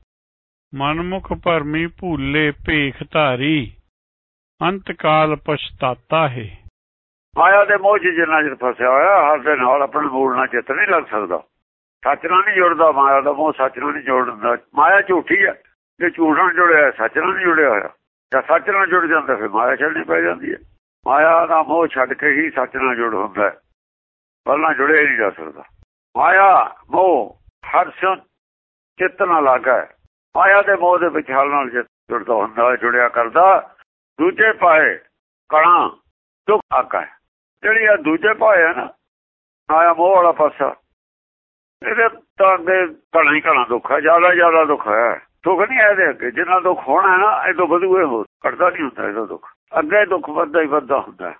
ਮਨਮੁਖ ਭਰਮੀ ਭੂਲੇ ਭੇਖ ਧਾਰੀ, ਅੰਤ ਕਾਲ ਪਛਤਾਤਾ ਹੈ। ਮਾਇਆ ਦੇ ਮੋਹ 'ਚ ਜਿੰਨਾ ਚਿਰ ਫਸਿਆ ਹੋਇਆ, ਹਰ ਦੇ ਨਾਲ ਆਪਣੇ ਮੂਲ ਨਾਲ ਚਿੱਤ ਨਹੀਂ ਲੱਗ ਸਕਦਾ। ਸੱਚ ਨਾਲ ਨਹੀਂ ਜੁੜਦਾ। ਮਾਇਆ ਦਾ ਮੋਹ ਸੱਚ ਨਾਲ ਨਹੀਂ ਜੋੜਦਾ। ਮਾਇਆ ਝੂਠੀ ਹੈ, ਜੇ ਝੂਠ ਨਾਲ ਜੁੜਿਆ, ਸੱਚ ਨਾਲ ਨਹੀਂ ਜੁੜਿਆ ਹੋਇਆ। ਜਾਂ ਸੱਚ ਨਾਲ ਜੁੜ ਜਾਂਦਾ ਫਿਰ ਮਾਇਆ ਛੱਡਣੀ ਪੈ ਜਾਂਦੀ ਹੈ। ਮਾਇਆ ਦਾ ਮੋਹ ਛੱਡ ਕੇ ਹੀ ਸੱਚ ਨਾਲ ਜੁੜ ਹੁੰਦਾ, ਪਹਿਲਾਂ ਜੁੜਿਆ ਹੀ ਨਹੀਂ ਜਾ ਸਕਦਾ। ਮਾਇਆ ਮੋਹ ਹਰ ਸਿਉ ਚਿੱਤ ਨਾ ਲਾਗੈ। ਮਾਇਆ ਦੇ ਮੋਹ ਦੇ ਵਿੱਚ ਹਰ ਨਾਲ ਜੁੜਦਾ ਹੁੰਦਾ, ਜੁੜਿਆ ਕਰਦਾ। ਦੂਜੇ ਪਾਏ ਕਣਾ ਦੁੱਖ ਆਕਾ। ਜਿਹੜੀ ਆ ਦੂਜੇ ਪਾਏ ਹੈ ਨਾ, ਮਾਇਆ ਮੋਹ ਵਾਲਾ ਪਾਸਾ, ਇਹਦੇ ਤਾਂ ਅੱਗੇ ਘਣਾ ਹੀ ਘਣਾ ਦੁੱਖ ਹੈ, ਜ਼ਿਆਦਾ ਜ਼ਿਆਦਾ ਦੁੱਖ ਹੈ। ਦੁੱਖ ਨਹੀਂ ਹੈ ਇਹਦੇ ਅੱਗੇ। ਜਿੰਨਾ ਦੁੱਖ ਹੋਣਾ ਹੈ ਨਾ, ਇਹ ਤੋਂ ਵਧੂ ਇਹ ਹੋ ਘਟਦਾ ਨਹੀਂ ਹੁੰਦਾ। ਇਹਦਾ ਦੁੱਖ ਅੱਗੇ ਦੁੱਖ ਵੱਧਦਾ ਹੀ ਵੱਧਦਾ ਹੁੰਦਾ।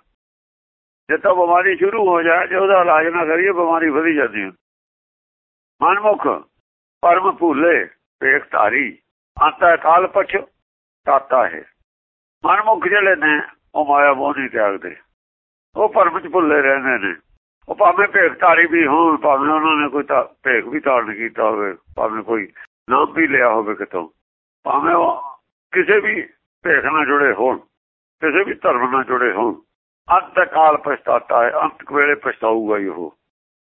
ਜੇ ਤਾਂ ਬਿਮਾਰੀ ਸ਼ੁਰੂ ਹੋ ਜਾਏ, ਜੇ ਉਹਦਾ ਇਲਾਜ ਨਾ ਕਰੀਏ, ਬਿਮਾਰੀ ਵਧੀ ਜਾਂਦੀ ਹੈ। ਮਨਮੁਖ ਭਰਮ ਭੂਲੇ ਭੇਖ ਧਾਰੀ, ਅੰਤ ਕਾਲ ਪਛਤਾਤਾ ਹੈ। ਮਨਮੁਖ ਜਿਹੜੇ ਨੇ ਉਹ ਮਾਇਆ ਮੋਹ ਨਹੀਂ ਤਿਆਗਦੇ, ਉਹ ਭਰਮ 'ਚ ਭੁੱਲੇ ਰਹਿੰਦੇ ਨੇ। ਉਹ ਭਾਵੇਂ ਭੇਖ ਧਾਰੀ ਵੀ ਹੋਣ, ਭਾਵੇਂ ਉਹਨਾਂ ਨੇ ਕੋਈ ਤਾਂ ਭੇਖ ਵੀ ਧਾਰਨ ਕੀਤਾ ਹੋਵੇ, ਭਾਵੇਂ ਕੋਈ ਨਾਮ ਵੀ ਲਿਆ ਹੋਵੇ ਕਿਤੋਂ, ਭਾਵੇਂ ਉਹ ਕਿਸੇ ਵੀ ਭੇਖ ਨਾਲ ਜੁੜੇ ਹੋਣ, ਕਿਸੇ ਵੀ ਧਰਮ ਨਾਲ ਜੁੜੇ ਹੋਣ, ਅੰਤ ਕਾਲ ਪਛਤਾਤਾ ਹੈ। ਅੰਤ ਵੇਲੇ ਪਛਤਾਊਗਾ ਹੀ ਉਹ।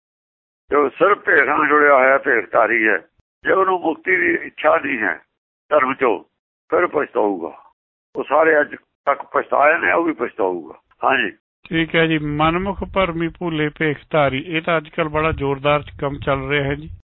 ਜੋ ਸਿਰਫ ਭੇਖ ਨਾਲ ਜੁੜਿਆ ਹੋਇਆ ਭੇਖ ਧਾਰੀ ਹੈ, ਜੇ ਉਹਨੂੰ ਮੁਕਤੀ ਦੀ ਇੱਛਾ ਨਹੀਂ ਹੈ ਧਰਮ 'ਚੋਂ, ਫਿਰ ਪਛਤਾਊਗਾ। ਉਹ ਸਾਰੇ ਅੱਜ ਤੱਕ ਪਛਤਾਏ ਨੇ, ਉਹ ਵੀ ਪਛਤਾਊਗਾ। ਹਾਂਜੀ, ਠੀਕ ਹੈ ਜੀ। ਮਨਮੁਖ ਭਰਮੀ ਭੂਲੇ ਭੇਖ ਧਾਰੀ, ਇਹ ਤਾਂ ਅੱਜ ਕੱਲ੍ਹ ਬੜਾ ਜ਼ੋਰਦਾਰ ਕੰਮ ਚੱਲ ਰਿਹਾ ਹੈ ਜੀ।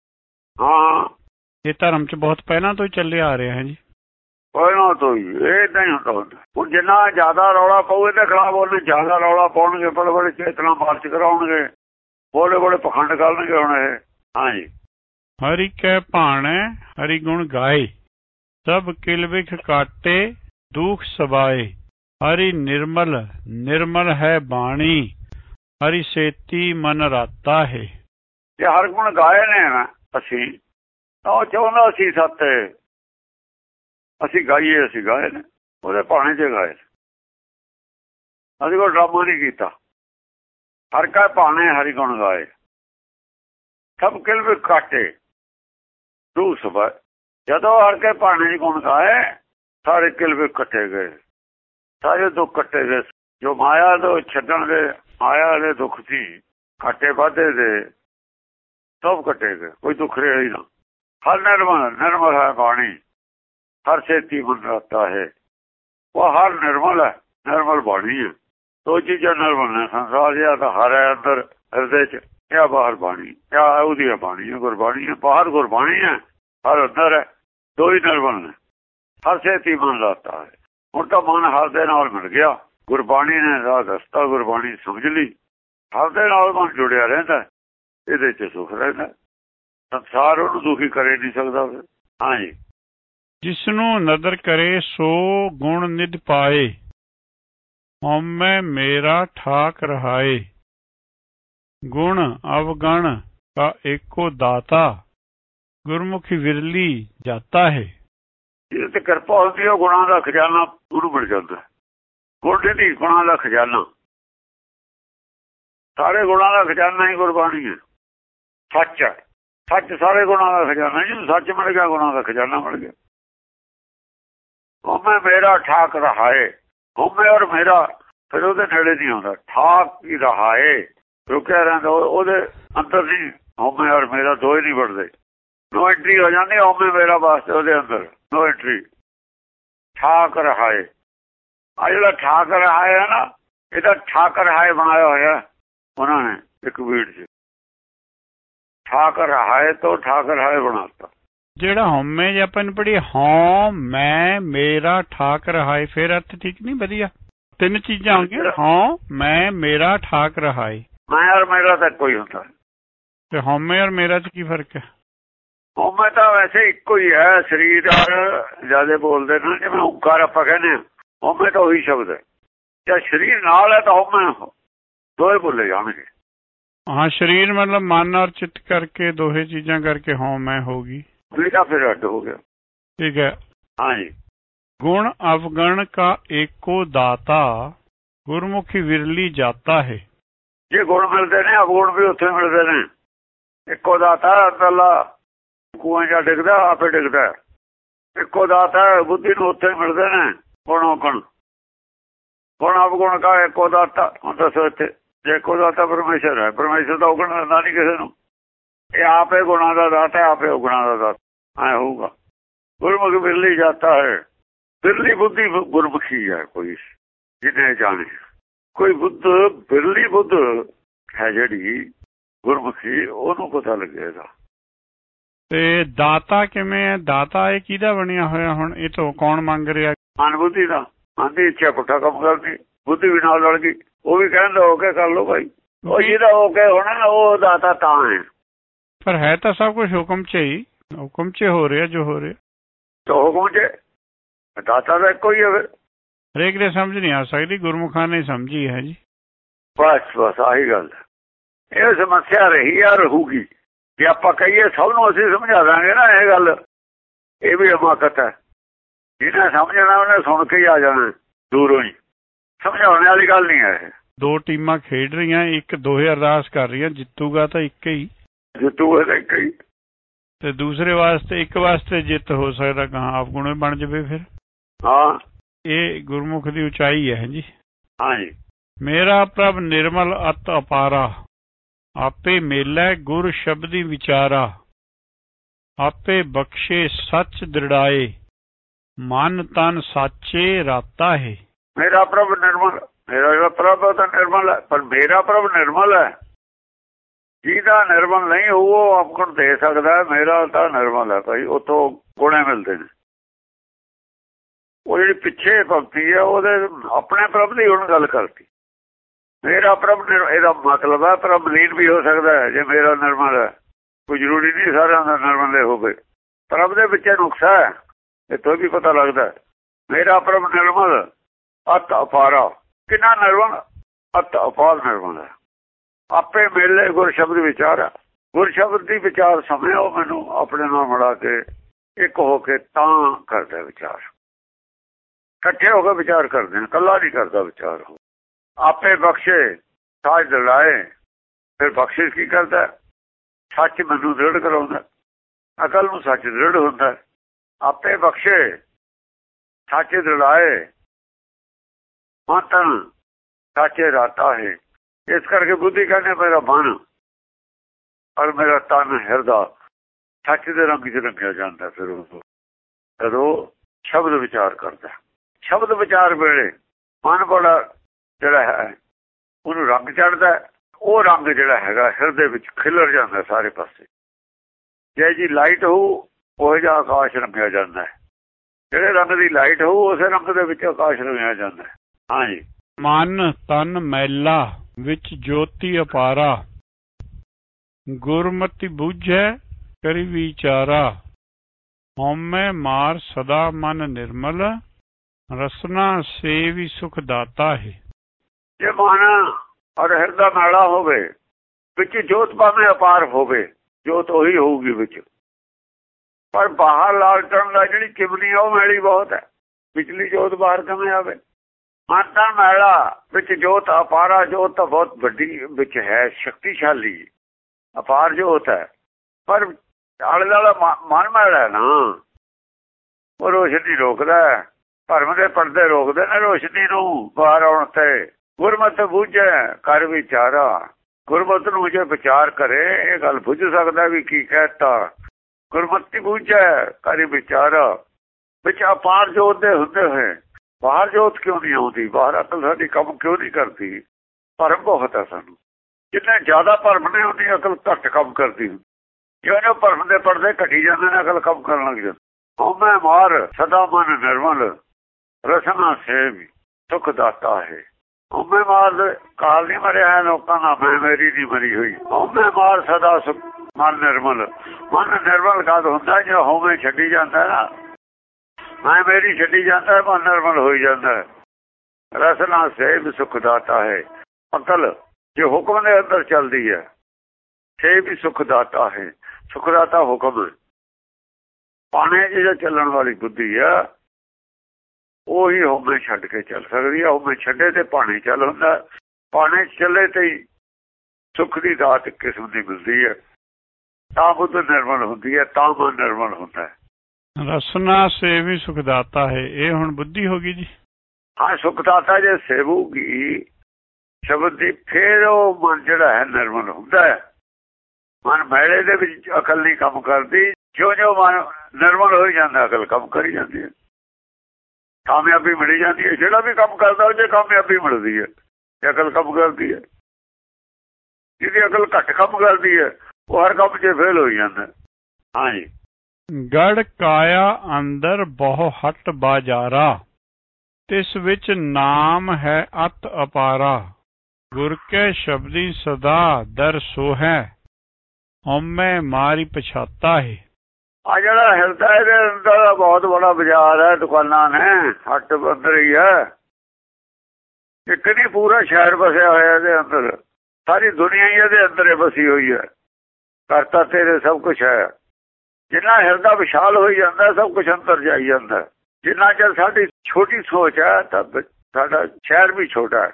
ਹਾਂ, ਇਹ ਧਰਮ 'ਚ ਬਹੁਤ ਪਹਿਲਾਂ ਤੋਂ ਹੀ ਚੱਲਿਆ ਆ ਰਿਹਾ ਹੈ ਜੀ। ਪਹਿਲਾਂ ਤੋਂ ਹੀ ਇਹ ਤਾਂ ਹੀ ਹੁੰਦਾ। ਹੁਣ ਜਿੰਨਾ ਜ਼ਿਆਦਾ ਰੌਲਾ ਪਊ ਇਹਦੇ ਖਿਲਾਫ, ਉਹਨੇ ਜ਼ਿਆਦਾ ਰੌਲਾ ਪਾਉਣਗੇ, ਬੜੇ ਬੜੇ ਚੇਤਨਾ ਮਾਰਚ ਕਰਾਉਣਗੇ, ਬੜੇ ਬੜੇ ਪਖੰਡ ਕਰਨਗੇ ਹੁਣ ਇਹ। ਹਾਂਜੀ। ਹਰੀ ਕੈ ਭਾਣੈ ਹਰੀ ਗੁਣ ਗਾਏ, ਸਭ ਕਿਲ ਵਿਖ ਕਾਟੇ ਦੁਖ ਸਬਾਏ। ਹਰੀ ਨਿਰਮਲ ਨਿਰਮਲ ਹੈ ਬਾਣੀ, ਹਰੀ ਸੇਤੀ ਮਨ ਰਾਤਾ ਹੈ। ਜੇ ਹਰ ਗੁਣ ਗਾਏ ਨੇ ਨਾ ਅਸੀਂ, ਤਾਂ ਉਹ ਚਾਹੁੰਦਾ ਅਸੀਂ ਸੱਤ ਅਸੀਂ ਗਾਈਏ, ਅਸੀਂ ਗਾਏ ਨੇ ਉਹਦੇ ਭਾਣੇ 'ਚ ਗਾਏ। ਅਸੀਂ ਕੋਈ ਡਰਾਮਾ ਨਹੀਂ ਕੀਤਾ। ਹਰ ਕਾ ਭਾਣੇ ਹਰੀ ਗੁਣ ਗਾਏ, ਸਭ ਕਿਲ ਕਾਟੇ ਰੂ ਸਭਾ। ਜਦੋਂ ਹਰ ਕੇ ਭਾਣੇ 'ਚ ਗੁਣ ਗਾਏ, ਸਾਰੇ ਕਿਲ ਕੱਟੇ ਗਏ, ਸਾਰੇ ਦੁੱਖ ਕੱਟੇ ਗਏ। ਜੋ ਮਾਇਆ ਤੋਂ ਛੱਡਣ ਦੇ, ਮਾਇਆ ਦੇ ਦੁੱਖ ਸੀ, ਘਾਟੇ ਵਾਧੇ ਦੇ, ਸਭ ਕੱਟੇ ਗਏ, ਕੋਈ ਦੁੱਖ ਰਿਹਾ ਹੀ ਨਾ। ਹਰ ਨਿਰਮਲ ਨਿਰਮਲ ਹੈ ਬਾਣੀ, ਹਰ ਸੇਤੀ ਮਨ ਰਾਤਾ ਹੈ। ਉਹ ਹਰ ਨਿਰਮਲ ਹੈ, ਨਿਰਮਲ ਬਾਣੀ ਹੈ। ਦੋ ਚੀਜ਼ਾਂ ਨਿਰਮਲ ਨੇ ਸੰਸਾਰ, ਜਾਂ ਤਾਂ ਹਰ ਹੈ ਅੰਦਰ ਹਿਰਦੇ 'ਚ, ਜਾਂ ਬਾਹਰ ਬਾਣੀ, ਜਾਂ ਉਹਦੀ ਹੈ ਬਾਣੀ ਹੈ, ਗੁਰਬਾਣੀ ਹੈ। ਬਾਹਰ ਗੁਰਬਾਣੀ ਹੈ, ਹਰ ਅੰਦਰ ਹੈ, ਦੋ ਹੀ ਨਿਰਮਲ ਨੇ। ਹਰ ਸੇਤੀ ਮਨ ਰਾਤਾ ਹੈ। ਹੁਣ ਤਾਂ ਮਨ ਹਰ ਦੇ ਨਾਲ ਮਿਲ ਗਿਆ, ਗੁਰਬਾਣੀ ਨੇ ਰਾਹ ਦੱਸਤਾ, ਗੁਰਬਾਣੀ ਸਮਝ ਲਈ, ਹਰ ਦੇ ਨਾਲ ਮਨ ਜੁੜਿਆ ਰਹਿੰਦਾ, ਇਹਦੇ 'ਚ ਸੁੱਖ ਰਹਿੰਦਾ। ਸੰਸਾਰ ਉਹਨੂੰ ਦੁਖੀ ਕਰੇ ਨਹੀਂ ਸਕਦਾ। ਹਾਂਜੀ, ਜਿਸਨੂੰ ਨਦਰ ਕਰੇ ਸੋ ਗੁਣ ਨਿਧ ਪਾਏ, ਹਉਮੈ ਮੇਰਾ ਠਾਕ ਰਹਾਏ। ਗੁਣ ਅਵਗਣ ਕਾ ਏਕੋ ਦਾਤਾ, ਗੁਰਮੁਖੀ ਵਿਰਲੀ ਜਾਤਾ ਹੈ। ਜਿਹਦੇ ਤੇ ਕਿਰਪਾ ਹੁੰਦੀ, ਉਹ ਗੁਣਾਂ ਦਾ ਖਜ਼ਾਨਾ ਉਹਨੂੰ ਮਿਲ ਜਾਂਦਾ। ਗੁਣ ਨਹੀਂ, ਗੁਣਾਂ ਦਾ ਖਜ਼ਾਨਾ। ਸਾਰੇ ਗੁਣਾਂ ਦਾ ਖਜ਼ਾਨਾ ਹੀ ਗੁਰਬਾਣੀ ਹੈ। ਸੱਚ ਹੈ, ਸੱਚ ਸਾਰੇ ਗੁਣਾਂ ਦਾ ਖਜ਼ਾਨਾ। ਜਿਹਨੂੰ ਸੱਚ ਮਿਲ ਗਿਆ, ਗੁਣਾਂ ਦਾ ਖਜ਼ਾਨਾ ਮਿਲ ਗਿਆ। ਹਉਮੈ ਮੇਰਾ ਠਾਕ ਰਹਾਏ, ਹਉਮੈ ਔਰ ਮੇਰਾ ਫਿਰ ਉਹਦੇ ਨੇੜੇ ਨਹੀਂ ਆਉਂਦਾ। ਠਾਕ ਹੀ ਰਹਾਏ, ਰੁਕਿਆ ਰਹਿੰਦਾ ਉਹਦੇ ਅੰਦਰ। ਨਹੀਂ, ਹਉਮੈ ਔਰ ਮੇਰਾ ਦੋ ਹੀ ਨਹੀਂ ਵੜਦੇ, ਨੋ ਐਂਟਰੀ ਹੋ ਜਾਂਦੀ ਹਉਮੈ ਮੇਰਾ ਵਾਸਤੇ ਉਹਦੇ ਅੰਦਰ, ਨੋ ਐਂਟਰੀ। ਠਾਕ ਰਹਾਏ, ਆ ਜਿਹੜਾ ਠਾਕ ਰਹਾਏ ਹੈ ਨਾ, ਇਹਦਾ ਠਾਕ ਰਹਾਏ ਬਣਾਇਆ ਹੋਇਆ ਉਹਨਾਂ ਨੇ ਇੱਕ ਵੀੜ 'ਚ। ਠਾਕ ਰਹਾਏ ਤੋਂ ਠਾਕ ਰਹਾਏ ਬਣਾਤਾ। ਜਿਹੜਾ ਹਉਮੈ ਜੇ ਆਪਾਂ ਨੂੰ ਪੜ੍ਹੀਏ, ਹਉ ਮੈਂ ਮੇਰਾ ਠਾਕ ਰਹਾਏ, ਫਿਰ ਅਰਥ ਠੀਕ ਨਹੀਂ ਵਧੀਆ। ਤਿੰਨ ਚੀਜ਼ਾਂ ਹੋ ਗਈਆਂ, ਹਉ ਮੈਂ ਮੇਰਾ ਠਾਕ ਰਹਾਏ। ਮੈਂ ਔਰ ਮੇਰਾ ਤਾਂ ਕੋਈ ਹੁੰਦਾ। ਤੇ ਹਉਮੈ ਔਰ ਮੇਰਾ 'ਚ ਕੀ ਫਰਕ ਹੈ? ਹਉਮੈ ਤਾਂ ਵੈਸੇ ਇੱਕੋ ਹੀ ਹੈ। ਸਰੀਰ ਜਿਆਦਾ ਬੋਲਦੇ ਨਾ, ਜਿਵੇਂ ਓਂਕਾਰ ਆਪਾਂ ਕਹਿੰਦੇ ਹਾਂ, ਹਉਮੈ ਤਾਂ ਉਹੀ ਸ਼ਬਦ ਹੈ। ਜੇ ਸਰੀਰ ਨਾਲ ਹੈ ਤਾਂ ਹਉਮੈ ਦੋਏ ਬੋਲੇ ਜਾਣਗੇ। ਹਾਂ, ਸਰੀਰ ਮਤਲਬ ਮਨ ਔਰ ਚਿੱਤ ਕਰਕੇ, ਦੋਹੇ ਚੀਜ਼ਾਂ ਕਰਕੇ ਹਉਮੈ ਹੋ ਗਈ। ਬੇਟਾ ਫਿਰ ਅੱਡ ਹੋ ਗਿਆ। ਠੀਕ ਹੈ। ਹਾਂਜੀ, ਗੁਣ ਅਵਗਣ ਕਾ ਏਕੋ ਦਾਤਾ, ਗੁਰਮੁਖੀ ਵਿਰਲੀ ਜਾਤਾ ਹੈ। ਜੇ ਗੁਣ ਮਿਲਦੇ ਨੇ, ਅਵਗੁਣ ਵੀ ਉੱਥੇ ਮਿਲਦੇ ਨੇ। ਇੱਕੋ ਦਾਤਾ ਅੰਦਰਲਾ ਕੂਆਂ ਜਾ ਡਿੱਗਦਾ, ਆਪੇ ਡਿੱਗਦਾ। ਇੱਕੋ ਦਾਤਾ ਬੁੱਧੀ ਨੂੰ ਉੱਥੇ ਮਿਲਦੇ ਨੇ ਗੁਣ ਅਵਗੁਣ। ਗੁਣ ਅਵਗੁਣ ਕਾ ਇੱਕੋ ਦਾਤਾ। ਹੁਣ ਦੱਸੋ ਇੱਥੇ, ਜੇ ਇੱਕੋ ਦਾਤਾ ਪਰਮੇਸ਼ਰ ਹੈ, ਪਰਮੇਸ਼ਰ ਤਾਂ ਔਗਣ ਦਿੰਦਾ ਨਹੀਂ ਕਿਸੇ ਨੂੰ। ਇਹ ਆਪੇ ਗੁਣਾਂ ਦਾ ਦਾਤਾ, ਆਪੇ ਔਗਣਾਂ ਦਾ ਦਾਤਾ। ਐ ਹੋਊਗਾ। ਗੁਰਮੁਖ ਬਿਰਲੀ ਜਾਤਾ ਹੈ। ਬਿਰਲੀ ਬੁੱਧੀ ਗੁਰਮੁਖੀ ਹੈ ਕੋਈ, ਜਿਹਨੇ ਜਾਣੇ। ਕੋਈ ਬੁੱਧ ਬਿਰਲੀ ਬੁੱਧ ਹੈ ਜਿਹੜੀ ਗੁਰਮੁਖੀ, ਉਹਨੂੰ ਪਤਾ ਲੱਗੇਗਾ। ਤੇ ਦਾਤਾ ਕਿਵੇਂ ਹੈ? ਦਾਤਾ ਇਹ ਕਿਹਦਾ ਬਣਿਆ ਹੋਇਆ? ਹੁਣ ਇਹ ਤੋਂ ਕੌਣ ਮੰਗ ਰਿਹਾ? ਮਨ ਬੁੱਧੀ ਦਾ। ਮਨ ਦੀ ਇੱਛਾ ਪੁੱਠਾ ਕੰਮ ਕਰਦੀ, ਬੁੱਧੀ ਵੀ ਨਾਲ ਲੜ ਗਈ। ਉਹ ਵੀ ਕਹਿੰਦਾ ਹੋ ਕੇ ਕਰ ਲਓ ਭਾਈ। ਉਹ ਜਿਹਦਾ ਹੋ ਕੇ ਹੋਣਾ, ਉਹ ਦਾਤਾ ਤਾਂ ਹੈ। ਪਰ ਹੈ ਤਾਂ ਸਭ ਕੁਝ ਹੁਕਮ 'ਚ ਹੀ, ਹੁਕਮ 'ਚ ਹੋ ਰਿਹਾ ਜੋ ਹੋ ਰਿਹਾ। ਤਾਂ ਹੁਕਮ 'ਚ ਦਾਤਾ ਦਾ ਇੱਕੋ ਹੀ ਹੈ। ਫਿਰ ਹਰੇਕ ਦੇ ਸਮਝ ਨਹੀਂ ਆ ਸਕਦੀ, ਗੁਰਮੁਖਾਂ ਨੇ ਸਮਝੀ ਹੈ ਜੀ। ਬਸ ਬਸ ਆਹੀ ਗੱਲ। ਇਹ ਸਮੱਸਿਆ ਰਹੀ ਆ, ਰਹੂਗੀ। ਜੇ ਆਪਾਂ ਕਹੀਏ ਸਭ ਨੂੰ ਅਸੀਂ ਸਮਝਾ ਦਾਂਗੇ ਨਾ ਇਹ ਗੱਲ, ਇਹ ਵੀ ਹਮਾਕਤ ਹੈ। ਜਿਹਨੇ ਸਮਝਣਾ ਉਹਨੇ ਸੁਣ ਕੇ ਹੀ ਆ ਜਾਣਾ ਦੂਰੋਂ ਹੀ। ਸਮਝਾਉਣ ਵਾਲੀ ਗੱਲ ਨਹੀਂ ਹੈ ਇਹ। ਦੋ ਟੀਮਾਂ ਖੇਡ ਰਹੀਆਂ, ਇੱਕ ਦੋਹੇ ਅਰਦਾਸ ਕਰ ਰਹੀਆਂ, ਜਿੱਤੂਗਾ ਤਾਂ ਇੱਕ ਹੀ। ਜਿੱਤੂਗਾ ਤਾਂ ਇੱਕ ਹੀ। ਤੇ ਦੂਸਰੇ ਵਾਸਤੇ, ਇੱਕ ਵਾਸਤੇ ਜਿੱਤ ਹੋ ਸਕਦਾ ਕਹਾਂ ਅਵਗੁਣ ਬਣ ਜਾਵੇ। ਫਿਰ ਹਾਂ, ਇਹ ਗੁਰਮੁਖ ਦੀ ਉਚਾਈ ਹੈ ਜੀ। ਹਾਂਜੀ। ਮੇਰਾ ਪ੍ਰਭ ਨਿਰਮਲ ਅਤ ਅਪਾਰਾ, ਆਪੇ ਮੇਲਾ ਗੁਰ ਸ਼ਬਦੀ ਵਿਚਾਰਾ। ਆਪੇ ਬਖਸ਼ੇ ਸੱਚ ਦ੍ਰਿੜਾਏ, ਮਨ ਤਨ ਸਾਚੇ ਰਾਤਾ ਹੈ। ਮੇਰਾ ਪ੍ਰਭ ਨਿਰਮਲ, ਮੇਰਾ ਜਿਹੜਾ ਪ੍ਰਭ ਤਾਂ ਨਿਰਮਲ ਹੈ, ਪਰ ਮੇਰਾ ਪ੍ਰਭ ਨਿਰਮਲ ਹੈ। ਜਿਹਦਾ ਨਿਰਮਲ ਨਹੀਂ ਉਹ ਅਵਗੁਣ ਦੇ ਸਕਦਾ। ਮੇਰਾ ਤਾਂ ਨਿਰਮਲ ਹੈ ਭਾਈ, ਉੱਥੋਂ ਗੁਣੇ ਮਿਲਦੇ ਨੇ। ਉਹ ਜਿਹੜੀ ਪਿੱਛੇ ਭਗਤੀ ਹੈ, ਉਹਦੇ ਆਪਣੇ ਪ੍ਰਭ ਦੀ ਹੁਣ ਗੱਲ ਕਰਤੀ। ਮੇਰਾ ਪ੍ਰਭ, ਇਹਦਾ ਮਤਲਬ ਹੈ ਪ੍ਰਭ ਲੀਨ ਵੀ ਹੋ ਸਕਦਾ ਹੈ। ਜੇ ਮੇਰਾ ਨਿਰਮਲ ਹੈ, ਕੋਈ ਜ਼ਰੂਰੀ ਨਹੀਂ ਸਾਰਿਆਂ ਦਾ ਨਿਰਮਲ ਹੋਵੇ। ਪ੍ਰਭ ਦੇ ਵਿੱਚ ਨੁਕਸਾ ਹੈ, ਇੱਥੋਂ ਵੀ ਪਤਾ ਲੱਗਦਾ। ਮੇਰਾ ਪ੍ਰਭ ਨਿਰਮਲ, ਅਤ ਅਪਾਰਾ, ਕਿੰਨਾ ਨਿਰਮਲ, ਅਤ ਅਪਾਰ ਨਿਰਮਲ ਹੈ। ਆਪੇ ਮੇਲੇ ਗੁਰ ਸ਼ਬਦ ਵਿਚਾਰਾ, ਗੁਰ ਸ਼ਬਦ ਦੀ ਵਿਚਾਰ ਸਮੇਂ ਉਹ ਮੈਨੂੰ ਆਪਣੇ ਨਾਲ ਮਿਲਾ ਕੇ ਇੱਕ ਹੋ ਕੇ ਤਾਂ ਕਰਦਾ ਵਿਚਾਰ, ਇਕੱਠੇ ਹੋ ਕੇ ਵਿਚਾਰ ਕਰਦੇ ਨੇ, ਇਕੱਲਾ ਨਹੀਂ ਕਰਦਾ ਵਿਚਾਰ। ਹੋ ਆਪੇ ਬਖਸ਼ੇ ਸਾਜ ਦਿਲਾਏ, ਫਿਰ ਬਖਸ਼ਿਸ਼ ਕੀ ਕਰਦਾ? ਸੱਚ ਮੈਨੂੰ ਦ੍ਰਿੜ ਕਰਾਉਂਦਾ, ਅਕਲ ਨੂੰ ਸੱਚ ਦ੍ਰਿੜ ਹੁੰਦਾ। ਆਪੇ ਬਖਸ਼ੇ ਸੱਚ ਦਿਲਾਏ, ਮਨ ਸੱਚੇ ਰਾਤਾ ਹੈ। ਇਸ ਕਰਕੇ ਬੁੱਧੀ ਕਹਿੰਦੇ ਮੇਰਾ ਮਨ ਔਰ ਮੇਰਾ ਤਨ ਹਿਰਦਾ ਸੱਚ ਦੇ ਰੰਗ ਚ ਰੰਗਿਆ ਜਾਂਦਾ। ਫਿਰ ਉਹ ਕਦੋਂ ਸ਼ਬਦ ਵਿਚਾਰ ਕਰਦਾ, ਸ਼ਬਦ ਵਿਚਾਰ ਵੇਲੇ ਮਨ ਬੜਾ ਜਿਹੜਾ ਹੈ ਉਹਨੂੰ ਰੰਗ ਚੜ੍ਹਦਾ। ਉਹ ਰੰਗ ਜਿਹੜਾ ਹੈਗਾ ਹਿਰਦੇ ਵਿੱਚ ਖਿਲਰ ਜਾਂਦਾ ਸਾਰੇ ਪਾਸੇ। ਜੇ ਜੀ ਲਾਈਟ ਹੋਊ ਉਹ ਜਿਹਾ ਆਕਾਸ਼ ਰੰਗਿਆ ਜਾਂਦਾ ਹੈ। ਜਿਹੜੇ ਰੰਗ ਦੀ ਲਾਈਟ ਹੋਊ ਉਸੇ ਰੰਗ ਦੇ ਵਿੱਚ ਆਕਾਸ਼ ਰੰਗਿਆ ਜਾਂਦਾ ਹੈ। ਹਾਂਜੀ, ਮਨ ਤਨ ਮੈਲਾ ਵਿੱਚ ਜੋਤੀ ਅਪਾਰਾ, ਗੁਰਮਤਿ ਬੂਝੈ ਕਰੀ ਵਿਚਾਰਾ, ਹਉਮੈ ਮਾਰ ਸਦਾ ਮਨ ਨਿਰਮਲ, ਰਸਨਾ ਸੇਵੀ ਸੁਖ ਦਾਤਾ ਹੈ। ਜੇ ਮਨ ਔਰ ਹਿਰਦਾ ਮੈਲਾ ਹੋਵੇ, ਵਿੱਚ ਜੋਤ ਭਾਵੇਂ ਅਪਾਰ ਹੋਵੇ, ਜੋਤ ਉਹੀ ਹੋਊਗੀ ਵਿੱਚ, ਪਰ ਬਾਹਰ ਲਾਲਟਣ ਦਾ ਜਿਹੜੀ ਚਿਮਨੀ ਉਹ ਮੈਲੀ ਬਹੁਤ ਹੈ। ਵਿਚਲੀ ਜੋਤ ਬਾਹਰ ਕਿਵੇਂ ਆਵੇ? ਮਨ ਤਾਂ ਮੈਲਾ ਵਿੱਚ ਜੋਤ ਅਪਾਰਾ, ਜੋਤ ਤਾਂ ਬਹੁਤ ਵੱਡੀ ਵਿੱਚ ਹੈ, ਸ਼ਕਤੀਸ਼ਾਲੀ ਅਪਾਰ ਜੋਤ ਹੈ, ਪਰ ਆਲੇ ਦੁਆਲੇ ਮਨ ਮੈਲਾ ਹੈ ਨਾ, ਉਹ ਰੋਸ਼ਨੀ ਰੋਕਦਾ। ਭਰਮ ਦੇ ਪਰਦੇ ਰੋਕਦੇ ਨੇ ਰੋਸ਼ਨੀ ਨੂੰ ਬਾਹਰ ਆਉਣ ਤੇ। ਗੁਰਮਤਿ ਬੂਝੈ ਕਰ ਵਿਚਾਰਾ, ਗੁਰਮਤਿ ਨੂੰ ਜੇ ਵਿਚਾਰ ਕਰੇ ਇਹ ਗੱਲ ਬੁੱਝ ਸਕਦਾ ਵੀ ਕੀ ਕਹਿਤਾ। ਗੁਰਮਤਿ ਬੂਝੈ ਕਰ ਵਿਚਾਰਾ, ਵਿੱਚ ਅਪਾਰ ਜੋਤ ਦੇ ਹੁੰਦੇ ਹੋਏ ਬਾਹਰ ਜੋਤ ਕਿਉਂ ਨਹੀਂ ਆਉਂਦੀ? ਬਾਹਰ ਅਕਲ ਸਾਡੀ ਕੰਮ ਕਿਉਂ ਨਹੀਂ ਕਰਦੀ? ਭਰਮ ਬਹੁਤ ਹੈ ਸਾਨੂੰ। ਜਿੰਨੇ ਜ਼ਿਆਦਾ ਭਰਮ ਨੇ ਉਨੀ ਅਕਲ ਘੱਟ ਕੰਮ ਕਰਦੀ। ਜਿਉਂ ਜਿਉਂ ਭਰਮ ਦੇ ਪਰਦੇ ਘਟੀ ਜਾਂਦੇ ਨੇ ਅਕਲ ਕੰਮ ਕਰਨ ਲੱਗ ਜਾਂਦੀ। ਹਉਮੈ ਮਾਰ ਸਦਾ ਮਨ ਨਿਰਮਲ, ਰਸਨਾ ਸੇਵ ਸੁਖ ਦਾਤਾ ਹੈ। ਹਉਮੈ ਮਾਰ ਕਾਲ ਨਹੀਂ ਮਰਿਆ ਹੈ ਲੋਕਾਂ ਦਾ, ਮੈਂ ਮੇਰੀ ਨਹੀਂ ਮਰੀ ਹੋਈ। ਹਉਮੈ ਮਾਰ ਸਦਾ ਸੁਖ ਮਨ ਨਿਰਮਲ, ਮਨ ਨਿਰਮਲ ਕਦ ਹੁੰਦਾ ਜੇ ਹਉਮੈ ਛੱਡੀ ਜਾਂਦਾ ਨਾ, ਮੈਂ ਮੇਰੀ ਛੱਡੀ ਜਾਂਦਾ, ਮਨ ਨਿਰਮਲ ਹੋਈ ਜਾਂਦਾ। ਰਸਨਾ ਸੇਵ ਸੁਖ ਦਾਤਾ ਹੈ। ਅਕਲ ਜੇ ਹੁਕਮ ਦੇ ਅੰਦਰ ਚੱਲਦੀ ਹੈ, ਸੇਵ ਵੀ ਸੁਖ ਦਾਤਾ ਹੈ। ਸੁਖ ਦਾਤਾ ਹੁਕਮ ਹੈ। ਪਾਣੇ ਜਿਹੜਾ ਚੱਲਣ ਵਾਲੀ ਬੁੱਧੀ ਆ ਉਹੀ ਹਉਮੈ ਛੱਡ ਕੇ ਚੱਲ ਸਕਦੀ ਹੈ। ਹਉਮੈ ਛੱਡੇ ਤੇ ਪਾਣੇ ਚੱਲ ਹੁੰਦਾ, ਪਾਣੇ ਚੱਲੇ ਤੇ ਹੀ ਸੁੱਖ ਦੀ ਦਾਤ ਇੱਕ ਕਿਸਮ ਦੀ ਮਿਲਦੀ ਹੈ। ਤਾਂ ਬੁੱਧ ਨਿਰਮਲ ਹੁੰਦੀ ਹੈ, ਤਾਂ ਮਨ ਨਿਰਮਲ ਹੁੰਦਾ ਹੈ। ਰਸਨਾ ਸੇਵੀ ਸੁਖਦਾਤਾ ਹੈ, ਇਹ ਹੁਣ ਬੁੱਧੀ ਹੋ ਗਈ ਜੀ। ਹਾਂ, ਸੁਖਦਾਤਾ ਜੇ ਸੇਵੂਗੀ ਸ਼ਬਦ ਦੀ, ਫੇਰ ਉਹ ਮਨ ਜਿਹੜਾ ਹੈ ਨਿਰਮਲ ਹੁੰਦਾ ਹੈ। ਮਨ ਮੈਲੇ ਦੇ ਵਿੱਚ ਅਕਲ ਨਹੀਂ ਕੰਮ ਕਰਦੀ। ਜਿਉਂ ਜਿਉਂ ਮਨ ਨਿਰਮਲ ਹੋ ਜਾਂਦਾ ਅਕਲ ਕੰਮ ਕਰੀ ਜਾਂਦੀ ਹੈ, ਕਾਮਯਾਬੀ ਮਿਲੀ ਜਾਂਦੀ ਹੈ। ਜਿਹੜਾ ਵੀ ਕੰਮ ਕਰਦਾ ਉਹ ਜੇ ਕਾਮਯਾਬੀ ਮਿਲਦੀ ਹੈ, ਅਕਲ ਕੰਮ ਕਰਦੀ ਹੈ। ਜਿਹਦੀ ਅਕਲ ਘੱਟ ਕੰਮ ਕਰਦੀ ਹੈ ਉਹ ਹਰ ਕੰਮ 'ਚ ਫੇਲ ਹੋ ਜਾਂਦਾ। ਹਾਂਜੀ, ਗੜ ਕਾਇਆ ਅੰਦਰ ਬਹੁ ਹਟ ਬਾਜ਼ਾਰਾ, ਤਿਸ ਵਿੱਚ ਨਾਮ ਹੈ ਅਤ ਅਪਾਰਾ, ਗੁਰ ਕੇ ਸ਼ਬਦੀ ਸਦਾ ਦਰ ਸੋਹੈ, ਹਉਮੈ ਮਾਰੀ ਪਛਾਤਾ ਹੈ। ਆ ਜਿਹੜਾ ਹਿਰਦਾ ਇਹਦੇ ਅੰਦਰ ਬਹੁਤ ਬੜਾ ਬਾਜ਼ਾਰ ਹੈ, ਦੁਕਾਨਾਂ ਨੇ, ਹੱਟ ਅੰਦਰ ਹੀ ਹੈ। ਇੱਕ ਨਹੀਂ ਪੂਰਾ ਸ਼ਹਿਰ ਵਸਿਆ ਹੋਇਆ ਇਹਦੇ ਅੰਦਰ, ਸਾਰੀ ਦੁਨੀਆ ਹੀ ਇਹਦੇ ਅੰਦਰ ਵਸੀ ਹੋਈ ਹੈ। ਕਰਤਾ ਤੇਰੇ ਸਭ ਕੁਛ ਹੈ। ਜਿੰਨਾ ਹਿਰਦਾ ਵਿਸ਼ਾਲ ਹੋਈ ਜਾਂਦਾ ਸਭ ਕੁਛ ਅੰਦਰ ਜਾਈ ਜਾਂਦਾ। ਜਿੰਨਾ ਚਿਰ ਸਾਡੀ ਛੋਟੀ ਸੋਚ ਹੈ ਤਾਂ ਸਾਡਾ ਸ਼ਹਿਰ ਵੀ ਛੋਟਾ ਹੈ।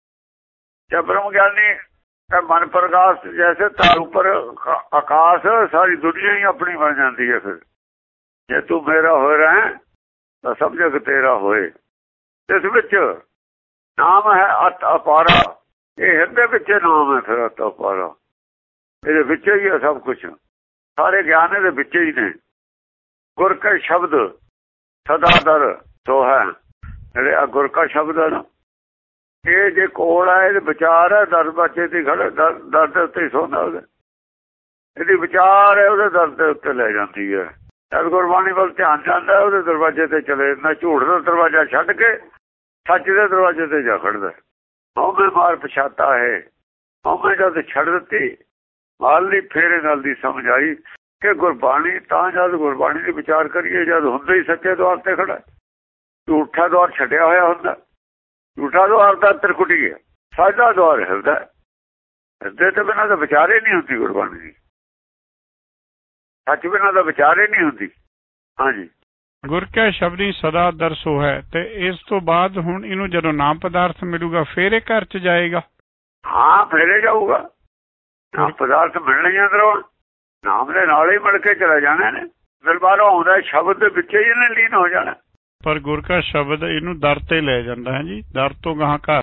ਜਦ ਬ੍ਰਹਮ ਗਿਆਨੀ ਮਨ ਪ੍ਰਕਾਸ਼ ਜੈਸੇ ਤਾਰ ਉੱਪਰ ਆਕਾਸ਼, ਸਾਰੀ ਦੁਨੀਆ ਹੀ ਆਪਣੀ ਬਣ ਜਾਂਦੀ ਹੈ। ਫਿਰ ਜੇ ਤੂੰ ਮੇਰਾ ਹੋਏ ਰਹਿ ਤਾਂ ਸਭ ਜਗ ਤੇਰਾ ਹੋਏ। ਇਸ ਵਿੱਚ ਨਾਮ ਹੈ ਅਤ ਅਪਾਰਾ। ਇਹ ਹਿਰਦੇ ਵਿੱਚ ਨਾਮ ਹੈ ਫਿਰ ਅਤ ਅਪਾਰਾ। ਇਹਦੇ ਵਿੱਚ ਹੀ ਹੈ ਸਭ ਕੁਛ, ਸਾਰੇ ਗਿਆਨ ਇਹਦੇ ਵਿੱਚ ਹੀ ਨੇ। ਗੁਰ ਕਾ ਸ਼ਬਦ ਸਦਾ ਦਰ ਸੋਹੈ, ਜਿਹੜੇ ਆ ਗੁਰ ਕਾ ਸ਼ਬਦ ਹੈ ਨਾ, ਇਹ ਜੇ ਕੋਲ ਹੈ, ਇਹਦੇ ਵਿਚਾਰ ਹੈ, ਦਰ ਬੱਚੇ ਦੀ ਖੜੇ ਦਰ ਦੇ ਉੱਤੇ ਹੀ ਸੌਂਦਾ। ਉਹਦੇ ਇਹਦੀ ਵਿਚਾਰ ਹੈ, ਉਹਦੇ ਦਰ ਦੇ ਉੱਤੇ ਲੈ ਜਾਂਦੀ ਹੈ। ਜਦ ਗੁਰਬਾਣੀ ਵੱਲ ਧਿਆਨ ਜਾਂਦਾ ਉਹਦੇ ਦਰਵਾਜ਼ੇ ਤੇ ਚਲੇ ਜਾਂਦਾ। ਝੂਠ ਦਾ ਦਰਵਾਜ਼ਾ ਛੱਡ ਕੇ ਸੱਚ ਦੇ ਦਰਵਾਜ਼ੇ ਤੇ ਜਾ ਖੜਦਾ। ਹਉਮੈ ਮਾਰ ਪਛਾਤਾ ਹੈ। ਹਉਮੈ ਜਦ ਛੱਡ ਦਿੱਤੀ ਮਾਲ ਨਹੀਂ, ਫੇਰ ਇਹ ਗੱਲ ਦੀ ਸਮਝ ਆਈ ਕਿ ਗੁਰਬਾਣੀ ਤਾਂ ਜਦ ਗੁਰਬਾਣੀ ਦੀ ਵਿਚਾਰ ਕਰੀਏ ਜਦ ਹੁੰਦੇ ਹੀ ਸੱਚੇ ਦਵਾਰ ਤੇ ਖੜਾ, ਝੂਠਾ ਦਵਾਰ ਛੱਡਿਆ ਹੋਇਆ ਹੁੰਦਾ। ਝੂਠਾ ਦੁਆਰ ਤਾਂ ਤਿਰਕੁਟੀ ਹੈ, ਸਾਡਾ ਦੁਆਰ ਹਿਰਦਾ। ਹਿਰਦੇ ਤੋਂ ਬਿਨਾਂ ਤਾਂ ਵਿਚਾਰੇ ਨਹੀਂ ਹੁੰਦੀ ਗੁਰਬਾਣੀ ਦੀ, ਸੱਚ ਬਿਨਾਂ ਤਾਂ ਵਿਚਾਰੇ ਨਹੀਂ ਹੁੰਦੀ। ਹਾਂਜੀ, ਗੁਰ ਕੈ ਸ਼ਬਦੀ ਸਦਾ ਦਰਸੋ ਹੈ। ਤੇ ਇਸ ਤੋਂ ਬਾਅਦ ਹੁਣ ਇਹਨੂੰ ਜਦੋਂ ਨਾਮ ਪਦਾਰਥ ਮਿਲੂਗਾ ਫੇਰ ਇਹ ਘਰ ਚ ਜਾਏਗਾ। ਹਾਂ, ਫੇਰੇ ਜਾਊਗਾ। ਨਾਮ ਪਦਾਰਥ ਮਿਲਣੇ ਹੀ ਅੰਦਰੋਂ, ਨਾਮ ਦੇ ਨਾਲ ਹੀ ਮਿਲ ਕੇ ਚਲੇ ਜਾਣੇ ਨੇ। ਫਿਰ ਬਾਹਰੋਂ ਆਉਂਦਾ ਸ਼ਬਦ ਦੇ ਵਿੱਚ ਹੀ ਇਹਨੇ ਲੀਨ ਹੋ ਜਾਣਾ। ਪਰ ਗੁਰ ਕਾ ਸ਼ਬਦ ਇਹਨੂੰ ਦਰ ਤੇ ਲੈ ਜਾਂਦਾ ਹੈ ਜੀ, ਦਰ ਤੋਂ ਗਾਹਾਂ ਘਰ।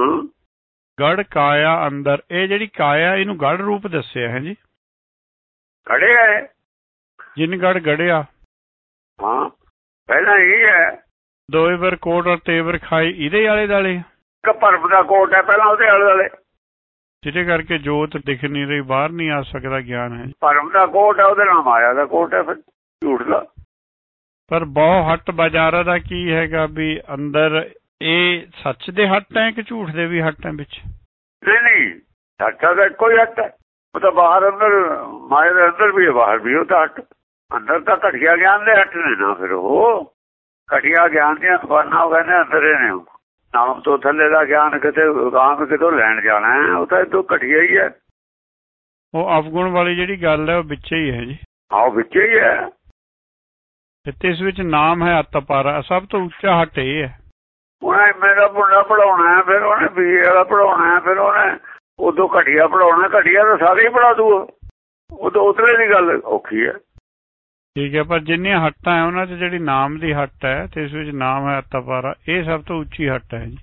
ਗੜ ਕਾਇਆ ਅੰਦਰ, ਇਹ ਜਿਹੜੀ ਕਾਇਆ ਇਹਨੂੰ ਗੜ ਰੂਪ ਦੱਸਿਆ ਹੈ ਜੀ। ਗੜਿਆ ਹੈ, ਜਿਨ ਗੜ ਗੜਿਆ। ਹਾਂ, ਪਹਿਲਾਂ ਇਹ ਹੈ ਦੋਏ ਵਰ ਕੋਟ ਔਰ ਤੇਵਰ ਖਾਈ, ਇਹਦੇ ਆਲੇ ਦੁਆਲੇ ਇੱਕ ਭਰਮ ਦਾ ਕੋਟ ਹੈ ਪਹਿਲਾਂ, ਉਹਦੇ ਆਲੇ ਦੁਆਲੇ, ਜਿਹਦੇ ਕਰਕੇ ਜੋਤ ਦਿਖ ਨਹੀਂ ਰਹੀ, ਬਾਹਰ ਨਹੀਂ ਆ ਸਕਦਾ ਗਿਆਨ ਹੈ। ਭਰਮ ਦਾ ਕੋਟ ਹੈ, ਉਹਦੇ ਨਾਲ ਮਾਇਆ ਦਾ ਕੋਟ ਹੈ, ਫਿਰ ਝੂਠ ਦਾ। ਪਰ ਬਹੁ ਹੱਟ ਬਾਜ਼ਾਰਾਂ ਦਾ ਕੀ ਹੈਗਾ ਵੀ ਅੰਦਰ ਇਹ ਸੱਚ ਦੇ ਹੱਟ ਹੈ ਕਿ ਝੂਠ ਦੇ ਵੀ ਹੱਟ ਹੈ ਵਿੱਚ? ਨਹੀਂ ਨਹੀਂ, ਸੱਚਾ ਦਾ ਇੱਕੋ ਹੀ ਹੱਟ ਹੈ। ਉਹ ਤਾਂ ਬਾਹਰ ਅੰਦਰ, ਮਾਇਆ ਦੇ ਅੰਦਰ ਵੀ ਹੈ, ਬਾਹਰ ਵੀ ਉਹ ਤਾਂ ਹੱਟ। ਅੰਦਰ ਤਾਂ ਘਟੀਆ ਗਿਆਨ ਦੇ ਹੱਟ ਨੇ ਨਾ, ਫਿਰ ਉਹ ਘਟੀਆ ਗਿਆਨ ਦੀਆਂ ਦੁਕਾਨਾਂ ਉਹ ਕਹਿੰਦੇ ਅੰਦਰ ਹੀ ਨੇ। ਨਾਮ ਤੋਂ ਥੱਲੇ ਦਾ ਗਿਆਨ ਕਿਤੇ ਆਮ ਕਿਤੋਂ ਲੈਣ ਜਾਣਾ, ਉਹ ਤਾਂ ਇਦੋਂ ਘਟੀਆ ਹੀ ਹੈ। ਉਹ ਅਵਗੁਣ ਵਾਲੀ ਜਿਹੜੀ ਗੱਲ ਹੈ ਉਹ ਵਿੱਚ ਹੀ ਹੈ ਜੀ। ਆਹ ਵਿੱਚ ਹੀ ਹੈ। ਤੇ ਇਸ ਵਿੱਚ ਨਾਮ ਹੈ ਅਤਪਾਰਾ, ਸਭ ਤੋਂ ਉੱਚਾ ਹੱਟ ਇਹ ਹੈ। ਉਹਨੇ ਮੇਰਾ ਮੁੰਡਾ ਪੜਾਉਣਾ, ਫਿਰ ਉਹਨੇ ਬੀ ਏ ਵਾਲਾ ਪੜਾਉਣਾ, ਫਿਰ ਉਹਨੇ ਉਦੋਂ ਘਟੀਆ ਪੜਾਉਣਾ। ਘਟੀਆ ਤਾਂ ਸਾਰੇ ਹੀ ਪੜਾ ਦੂ, ਉਦੋਂ ਉਤਲੇ ਦੀ ਗੱਲ ਔਖੀ ਹੈ। ਠੀਕ ਹੈ, ਪਰ ਜਿੰਨੀਆਂ ਹੱਟਾਂ ਹੈ ਉਹਨਾਂ 'ਚ ਜਿਹੜੀ ਨਾਮ ਦੀ ਹੱਟ ਹੈ ਤੇ ਇਸ ਵਿੱਚ ਨਾਮ ਹੈ ਅਤਪਾਰਾ, ਇਹ ਸਭ ਤੋਂ ਉੱਚੀ ਹੱਟ ਹੈ ਜੀ।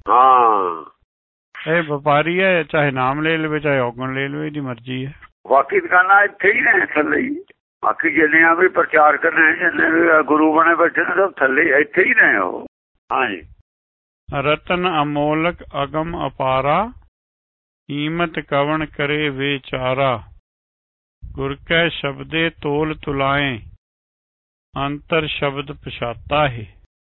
ਹਾਂ, ਇਹ ਵਪਾਰੀ ਹੈ, ਚਾਹੇ ਨਾਮ ਲੈ ਲਵੇ ਚਾਹੇ ਔਗਣ ਲੈ ਲਵੇ, ਇਹਦੀ ਮਰਜ਼ੀ ਹੈ। ਬਾਕੀ ਦੁਕਾਨਾਂ ਇੱਥੇ ਹੀ ਨੇ ਥੱਲੇ ਹੀ। ਬਾਕੀ ਜਿੰਨੀਆਂ ਵੀ ਪ੍ਰਚਾਰ ਕਰਨੇ, ਜਿੰਨੇ ਵੀ ਗੁਰੂ ਬਣੇ ਬੈਠੇ ਨੇ, ਸਭ ਥੱਲੇ ਇੱਥੇ ਹੀ ਨੇ ਉਹ। ਹਾਂਜੀ, ਰਤਨ ਅਮੋਲਕ ਅਗਮ ਅਪਾਰਾ, ਕੀਮਤ ਕਵਣ ਕਰੇ ਵਿਚਾਰਾ, ਗੁਰ ਕੈ ਸ਼ਬਦੇ ਤੋਲ ਤੁਲਾਏ, ਅੰਤਰ ਸ਼ਬਦ ਪਛਾਤਾ ਹੈ।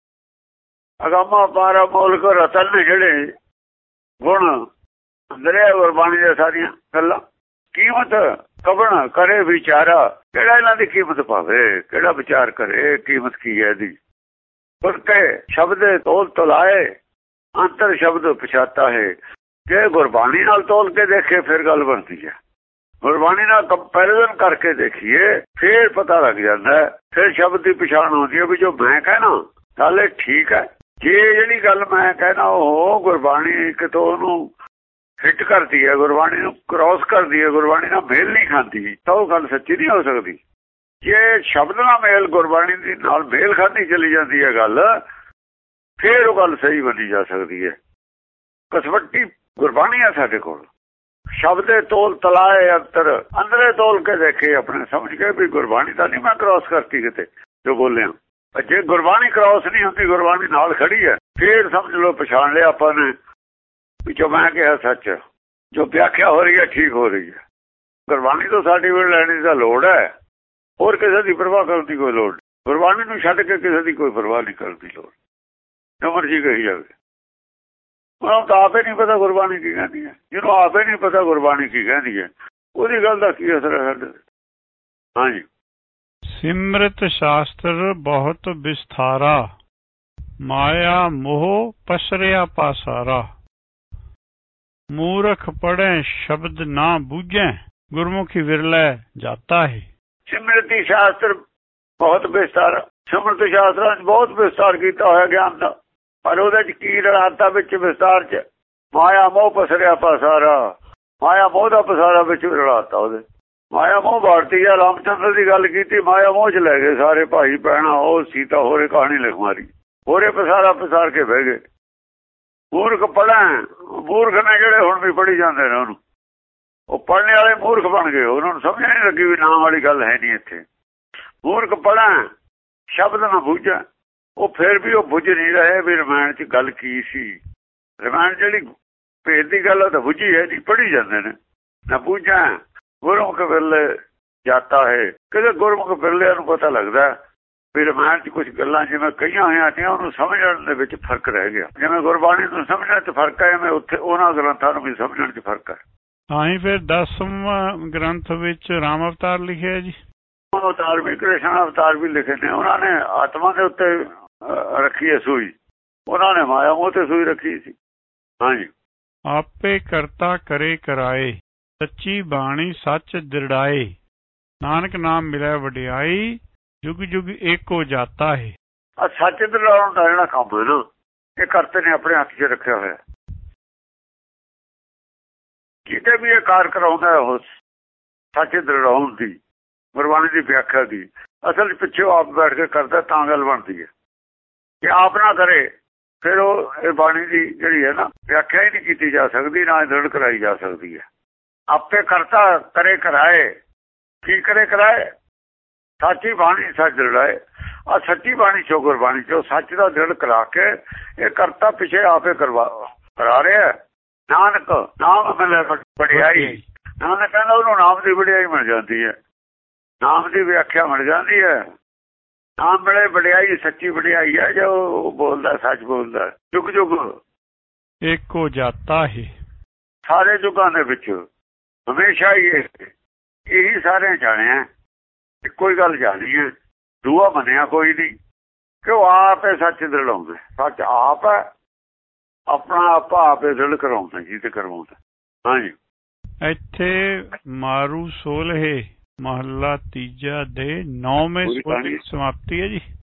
ਅਗਮ ਅਪਾਰਾ ਮੋਲਕ ਰਤਨ ਨੇ ਜਿਹੜੇ ਗੁਣ ਅੰਦਰੇ ਗੁਰਬਾਣੀ ਦੀਆਂ ਸਾਰੀਆਂ ਗੱਲਾਂ। ਕੀਮਤ ਕਵਣ ਕਰੇ ਵਿਚਾਰਾ, ਕਿਹੜਾ ਇਹਨਾਂ ਦੀ ਕੀਮਤ ਪਾਵੇ, ਕਿਹੜਾ ਵਿਚਾਰ ਕਰੇ ਕੀਮਤ ਕੀ ਹੈ ਇਹਦੀ। ਗੁਰ ਕੈ ਸ਼ਬਦੇ ਤੋਲ ਤੁਲਾਏ, ਅੰਤਰ ਸ਼ਬਦ ਪਛਾਤਾ ਹੈ। ਜੇ ਗੁਰਬਾਣੀ ਨਾਲ ਤੋਲ ਕੇ ਦੇਖੇ ਫਿਰ ਗੱਲ ਬਣਦੀ ਹੈ। ਗੁਰਬਾਣੀ ਨਾਲ ਕੰਪੈਰੀਜ਼ਨ ਕਰਕੇ ਦੇਖੀਏ ਫਿਰ ਪਤਾ ਲੱਗ ਜਾਂਦਾ, ਫਿਰ ਸ਼ਬਦ ਦੀ ਪਛਾਣ ਹੁੰਦੀ ਹੈ ਵੀ ਜੋ ਮੈਂ ਕਹਿਣਾ ਹਾਲੇ ਠੀਕ ਹੈ। ਜੇ ਜਿਹੜੀ ਗੱਲ ਮੈਂ ਕਹਿਣਾ ਉਹ ਗੁਰਬਾਣੀ ਕਿਤੋਂ ਉਹਨੂੰ ਹਿੱਟ ਕਰਦੀ ਹੈ, ਗੁਰਬਾਣੀ ਨੂੰ ਕ੍ਰੋਸ ਕਰਦੀ ਹੈ, ਗੁਰਬਾਣੀ ਨਾਲ ਮੇਲ ਨਹੀਂ ਖਾਂਦੀ, ਤਾਂ ਉਹ ਗੱਲ ਸੱਚੀ ਨਹੀਂ ਹੋ ਸਕਦੀ। ਜੇ ਸ਼ਬਦ ਨਾਲ ਮੇਲ, ਗੁਰਬਾਣੀ ਦੇ ਨਾਲ ਮੇਲ ਖਾਂਦੀ ਚਲੀ ਜਾਂਦੀ ਹੈ ਗੱਲ, ਫਿਰ ਉਹ ਗੱਲ ਸਹੀ ਬਣੀ ਜਾ ਸਕਦੀ ਹੈ। ਕਸਵੱਟੀ ਗੁਰਬਾਣੀ ਹੈ ਸਾਡੇ ਕੋਲ। ਸ਼ਬਦੇ ਤੋਲ ਤਲਾਏ ਅੰਤਰ, ਅੰਦਰੇ ਤੋਲ ਕੇ ਦੇਖੇ ਆਪਣੇ, ਸਮਝ ਕੇ ਵੀ ਗੁਰਬਾਣੀ ਤਾਂ ਨਹੀਂ ਮੈਂ ਕ੍ਰੋਸ ਕਰਤੀ ਕਿਤੇ ਜੋ ਬੋਲਿਆ। ਜੇ ਗੁਰਬਾਣੀ ਕ੍ਰੋਸ ਨਹੀਂ ਹੁੰਦੀ, ਗੁਰਬਾਣੀ ਨਾਲ ਖੜੀ ਹੈ, ਫਿਰ ਸਮਝ ਲਓ ਪਛਾਣ ਲਿਆ ਆਪਾਂ ਨੇ ਵੀ ਜੋ ਮੈਂ ਕਿਹਾ ਸੱਚ, ਜੋ ਵਿਆਖਿਆ ਹੋ ਰਹੀ ਹੈ ਠੀਕ ਹੋ ਰਹੀ ਹੈ। ਗੁਰਬਾਣੀ ਤੋਂ ਸਰਟੀਫਿਕੇਟ ਲੈਣ ਦੀ ਲੋੜ ਹੈ, ਹੋਰ ਕਿਸੇ ਦੀ ਪਰਵਾਹ ਕਰਨ ਦੀ ਕੋਈ ਲੋੜ ਨਹੀਂ। ਗੁਰਬਾਣੀ ਨੂੰ ਛੱਡ ਕੇ ਕਿਸੇ ਦੀ ਕੋਈ ਪਰਵਾਹ ਨਹੀਂ ਕਰਨ ਦੀ ਲੋੜ, ਜੋ ਮਰਜ਼ੀ ਕਹੀ ਜਾਵੇ। ਉਹਨੂੰ ਤਾਂ ਆਪੇ ਨਹੀਂ ਪਤਾ ਗੁਰਬਾਣੀ ਕੀ ਕਹਿੰਦੀ ਹੈ। ਜਿਹਨੂੰ ਆਪੇ ਨਹੀਂ ਪਤਾ ਗੁਰਬਾਣੀ ਕੀ ਕਹਿੰਦੀ ਹੈ, ਉਹਦੀ ਗੱਲ ਦਾ ਕੀ ਅਸਰ ਹੈ ਸਾਡੇ। ਹਾਂਜੀ, ਸਿਮਰਤ ਸ਼ਾਸਤਰ ਬਹੁਤ ਵਿਸਥਾਰਾ, ਮਾਇਆ ਮੋਹ ਪਸਰਿਆ ਪਾਸਾਰਾ, ਮੂਰਖ ਪੜ੍ਹੈ ਸ਼ਬਦ ਨਾ ਬੂਝੈ, ਗੁਰਮੁਖੀ ਵਿਰਲੇ ਜਾਤਾ ਹੈ। ਸਿਮਰਤੀ ਸ਼ਾਸਤਰ ਬਹੁਤ ਵਿਸਤਾਰ, ਸਿਮਰਤ ਸ਼ਾਸਤਰਾਂ 'ਚ ਬਹੁਤ ਵਿਸਤਾਰ ਕੀਤਾ ਹੋਇਆ ਗਿਆਨ ਦਾ, ਪਰ ਉਹਦੇ 'ਚ ਕੀ ਰਲਾਤਾ ਵਿੱਚ ਵਿਸਤਾਰ 'ਚ? ਮਾਇਆ ਮੋਹ ਪਸਰਿਆ ਪਾਸਾਰਾ, ਮਾਇਆ ਮੋਹ ਦਾ ਪਸਾਰਾ ਵਿੱਚ ਰਲਾਤਾ ਉਹਦੇ। ਮਾਇਆ ਮੋਹ ਭਾਰਤੀ ਆ, ਰਾਮਚੰਦਰ ਦੀ ਗੱਲ ਕੀਤੀ, ਮਾਇਆ ਮੋਹ 'ਚ ਲੈ ਗਏ ਸਾਰੇ ਭਾਈ ਭੈਣਾਂ, ਉਹ ਸੀਤਾ ਹੋਰੇ ਕਹਾਣੀ ਲਿਖ ਮਾਰੀ, ਹੋਰੇ ਪਸਾਰਾ ਪਸਾਰ ਕੇ ਬਹਿ ਗਏ। ਮੂਰਖ ਪੜ੍ਹੈ, ਮੂਰਖ ਨੇ ਜਿਹੜੇ ਹੁਣ ਵੀ ਪੜ੍ਹੀ ਜਾਂਦੇ ਨੇ ਉਹਨੂੰ, ਉਹ ਪੜ੍ਹਨੇ ਵਾਲੇ ਮੂਰਖ ਬਣ ਗਏ। ਉਹਨਾਂ ਨੂੰ ਸਮਝ ਨਹੀਂ ਲੱਗੀ ਵੀ ਨਾਮ ਵਾਲੀ ਗੱਲ ਹੈ ਨਹੀਂ ਇੱਥੇ। ਮੂਰਖ ਪੜ੍ਹੈ ਸ਼ਬਦ ਨਾ ਬੂਝੈ, ਉਹ ਫਿਰ ਵੀ ਉਹ ਬੁੱਝ ਨਹੀਂ ਰਹੇ ਵੀ ਰਮਾਇਣ 'ਚ ਗੱਲ ਕੀ ਸੀ। ਰਮਾਇਣ ਜਿਹੜੀ ਭੇਦ ਦੀ ਗੱਲ ਉਹ ਤਾਂ ਬੁੱਝੀ ਹੈ ਜੀ, ਪੜ੍ਹੀ ਜਾਂਦੇ ਨੇ। ਨਾ ਬੂਝੈ ਗੁਰਮੁਖ ਵਿਰਲੇ ਜਾਤਾ ਹੈ, ਕਿਤੇ ਗੁਰਮੁਖ ਵਿਰਲਿਆਂ ਨੂੰ ਪਤਾ ਲੱਗਦਾ ਵੀ ਰਮਾਇਣ 'ਚ ਕੁਝ ਗੱਲਾਂ ਜਿਵੇਂ ਕਹੀਆਂ ਹੋਈਆਂ ਸੀ ਉਹਨੂੰ ਸਮਝਣ ਦੇ ਵਿੱਚ ਫਰਕ ਰਹਿ ਗਿਆ। ਜਿਵੇਂ ਗੁਰਬਾਣੀ ਨੂੰ ਸਮਝਣ 'ਚ ਫਰਕ ਹੈ, ਐਵੇਂ ਉੱਥੇ ਉਹਨਾਂ ਗ੍ਰੰਥਾਂ ਨੂੰ ਵੀ ਸਮਝਣ 'ਚ ਫਰਕ ਹੈ। ਤਾਂ ਹੀ ਫਿਰ ਦਸਵਾਂ ਗ੍ਰੰਥ ਵਿੱਚ ਰਾਮ ਅਵਤਾਰ ਲਿਖਿਆ ਜੀ। ਅਵਤਾਰ ਵੀ, ਕ੍ਰਿਸ਼ਨ ਅਵਤਾਰ ਵੀ ਲਿਖੇ ਨੇ। ਉਹਨਾਂ ਨੇ ਆਤਮਾ ਦੇ ਉੱਤੇ ਰੱਖੀ ਹੈ ਸੂਈ, ਉਹਨਾਂ ਨੇ ਮਾਇਆ ਮੋਹ ਤੇ ਸੂਈ ਰੱਖੀ ਸੀ। ਹਾਂਜੀ ਆਪੇ ਕਰਤਾ ਕਰੇ ਕਰਾਏ, ਸੱਚੀ ਬਾਣੀ ਸੱਚ ਦਿਰੜਾਏ, ਨਾਨਕ ਨਾਮ ਮਿਲੇ ਵਡਿਆਈ, ਜੁਗ ਜੁਗ ਏਕੋ ਜਾਤਾ ਹੈ। ਆ ਸੱਚ ਦਿਲਾਉਣ ਦਾ ਜਿਹੜਾ ਕੰਮ ਹੈ ਨਾ, ਇਹ ਕਰਤੇ ਨੇ ਆਪਣੇ ਹੱਥ 'ਚ ਰੱਖਿਆ ਹੋਇਆ। ਕਿਤੇ ਵੀ ਇਹ ਕਾਰ ਕਰਾਉਂਦਾ ਉਹ ਸੱਚ ਦਿਲਾਉਣ ਦੀ, ਗੁਰਬਾਣੀ ਦੀ ਵਿਆਖਿਆ ਦੀ, ਅਸਲ ਪਿੱਛੇ ਆਪ ਬੈਠ ਕੇ ਕਰਦਾ ਤਾਂ ਗੱਲ ਬਣਦੀ ਹੈ। ਜੇ ਆਪ ਨਾ ਕਰੇ ਫਿਰ ਉਹ ਇਹ ਬਾਣੀ ਦੀ ਜਿਹੜੀ ਹੈ ਨਾ ਵਿਆਖਿਆ ਹੀ ਨਹੀਂ ਕੀਤੀ ਜਾ ਸਕਦੀ, ਨਾ ਦ੍ਰਿੜ ਕਰਾਈ ਜਾ ਸਕਦੀ ਹੈ। ਆਪੇ ਕਰਤਾ ਕਰੇ ਕਰਾਏ, ਕੀ ਕਰੇ ਕਰਾਏ, ਸੱਚੀ ਬਾਣੀ ਸੱਚ ਦਿਰੜਾਏ। ਆ ਸੱਚੀ ਬਾਣੀ ਚੋਂ ਗੁਰਬਾਣੀ ਚੋਂ ਸੱਚ ਦਾ ਦ੍ਰਿੜ ਕਰਾ ਕੇ ਇਹ ਕਰਤਾ ਪਿੱਛੇ ਆਪੇ ਕਰਵਾ ਕਰਾ ਰਿਹਾ। ਨਾਨਕ ਨਾਮ ਮਿਲੇ ਵਡਿਆਈ, ਨਾਨਕ ਕਹਿੰਦਾ ਉਹਨੂੰ ਨਾਮ ਦੀ ਵਡਿਆਈ ਮਿਲ ਜਾਂਦੀ ਹੈ, ਨਾਮ ਦੀ ਵਿਆਖਿਆ ਮਿਲ ਜਾਂਦੀ ਹੈ। ਨਾਮ ਮਿਲੇ ਵਡਿਆਈ, ਸੱਚੀ ਵਡਿਆਈ ਹੈ ਜੋ ਬੋਲਦਾ ਸੱਚ ਬੋਲਦਾ। ਜੁਗ ਜੁਗ ਏਕੋ ਜਾਤਾ ਹੈ, ਸਾਰੇ ਯੁੱਗਾਂ ਦੇ ਵਿੱਚ ਹਮੇਸ਼ਾ ਹੀ ਇਹੀ ਸਾਰਿਆਂ ਜਾਣਿਆ, ਇੱਕੋ ਹੀ ਗੱਲ ਜਾਣੀ ਹੈ, ਦੂਆ ਮੰਨਿਆ ਕੋਈ ਨਹੀਂ। ਕਿ ਉਹ ਆਪ ਹੈ ਸੱਚ ਦਿਲਾਉਂਦਾ, ਸੱਚ ਆਪ ਹੈ, ਆਪਣਾ ਆਪ ਆਪੇ ਦ੍ਰਿੜ ਕਰਾਉਂਦਾ ਜੀ ਤੇ ਕਰਵਾਉਂਦਾ। ਹਾਂਜੀ ਇੱਥੇ ਮਾਰੂ ਸੋਲਹੇ ਮਹੱਲਾ ਤੀਜਾ ਦੇ ਨੌਵੇਂ ਸਲੋਕ ਦੀ ਸਮਾਪਤੀ ਹੈ ਜੀ।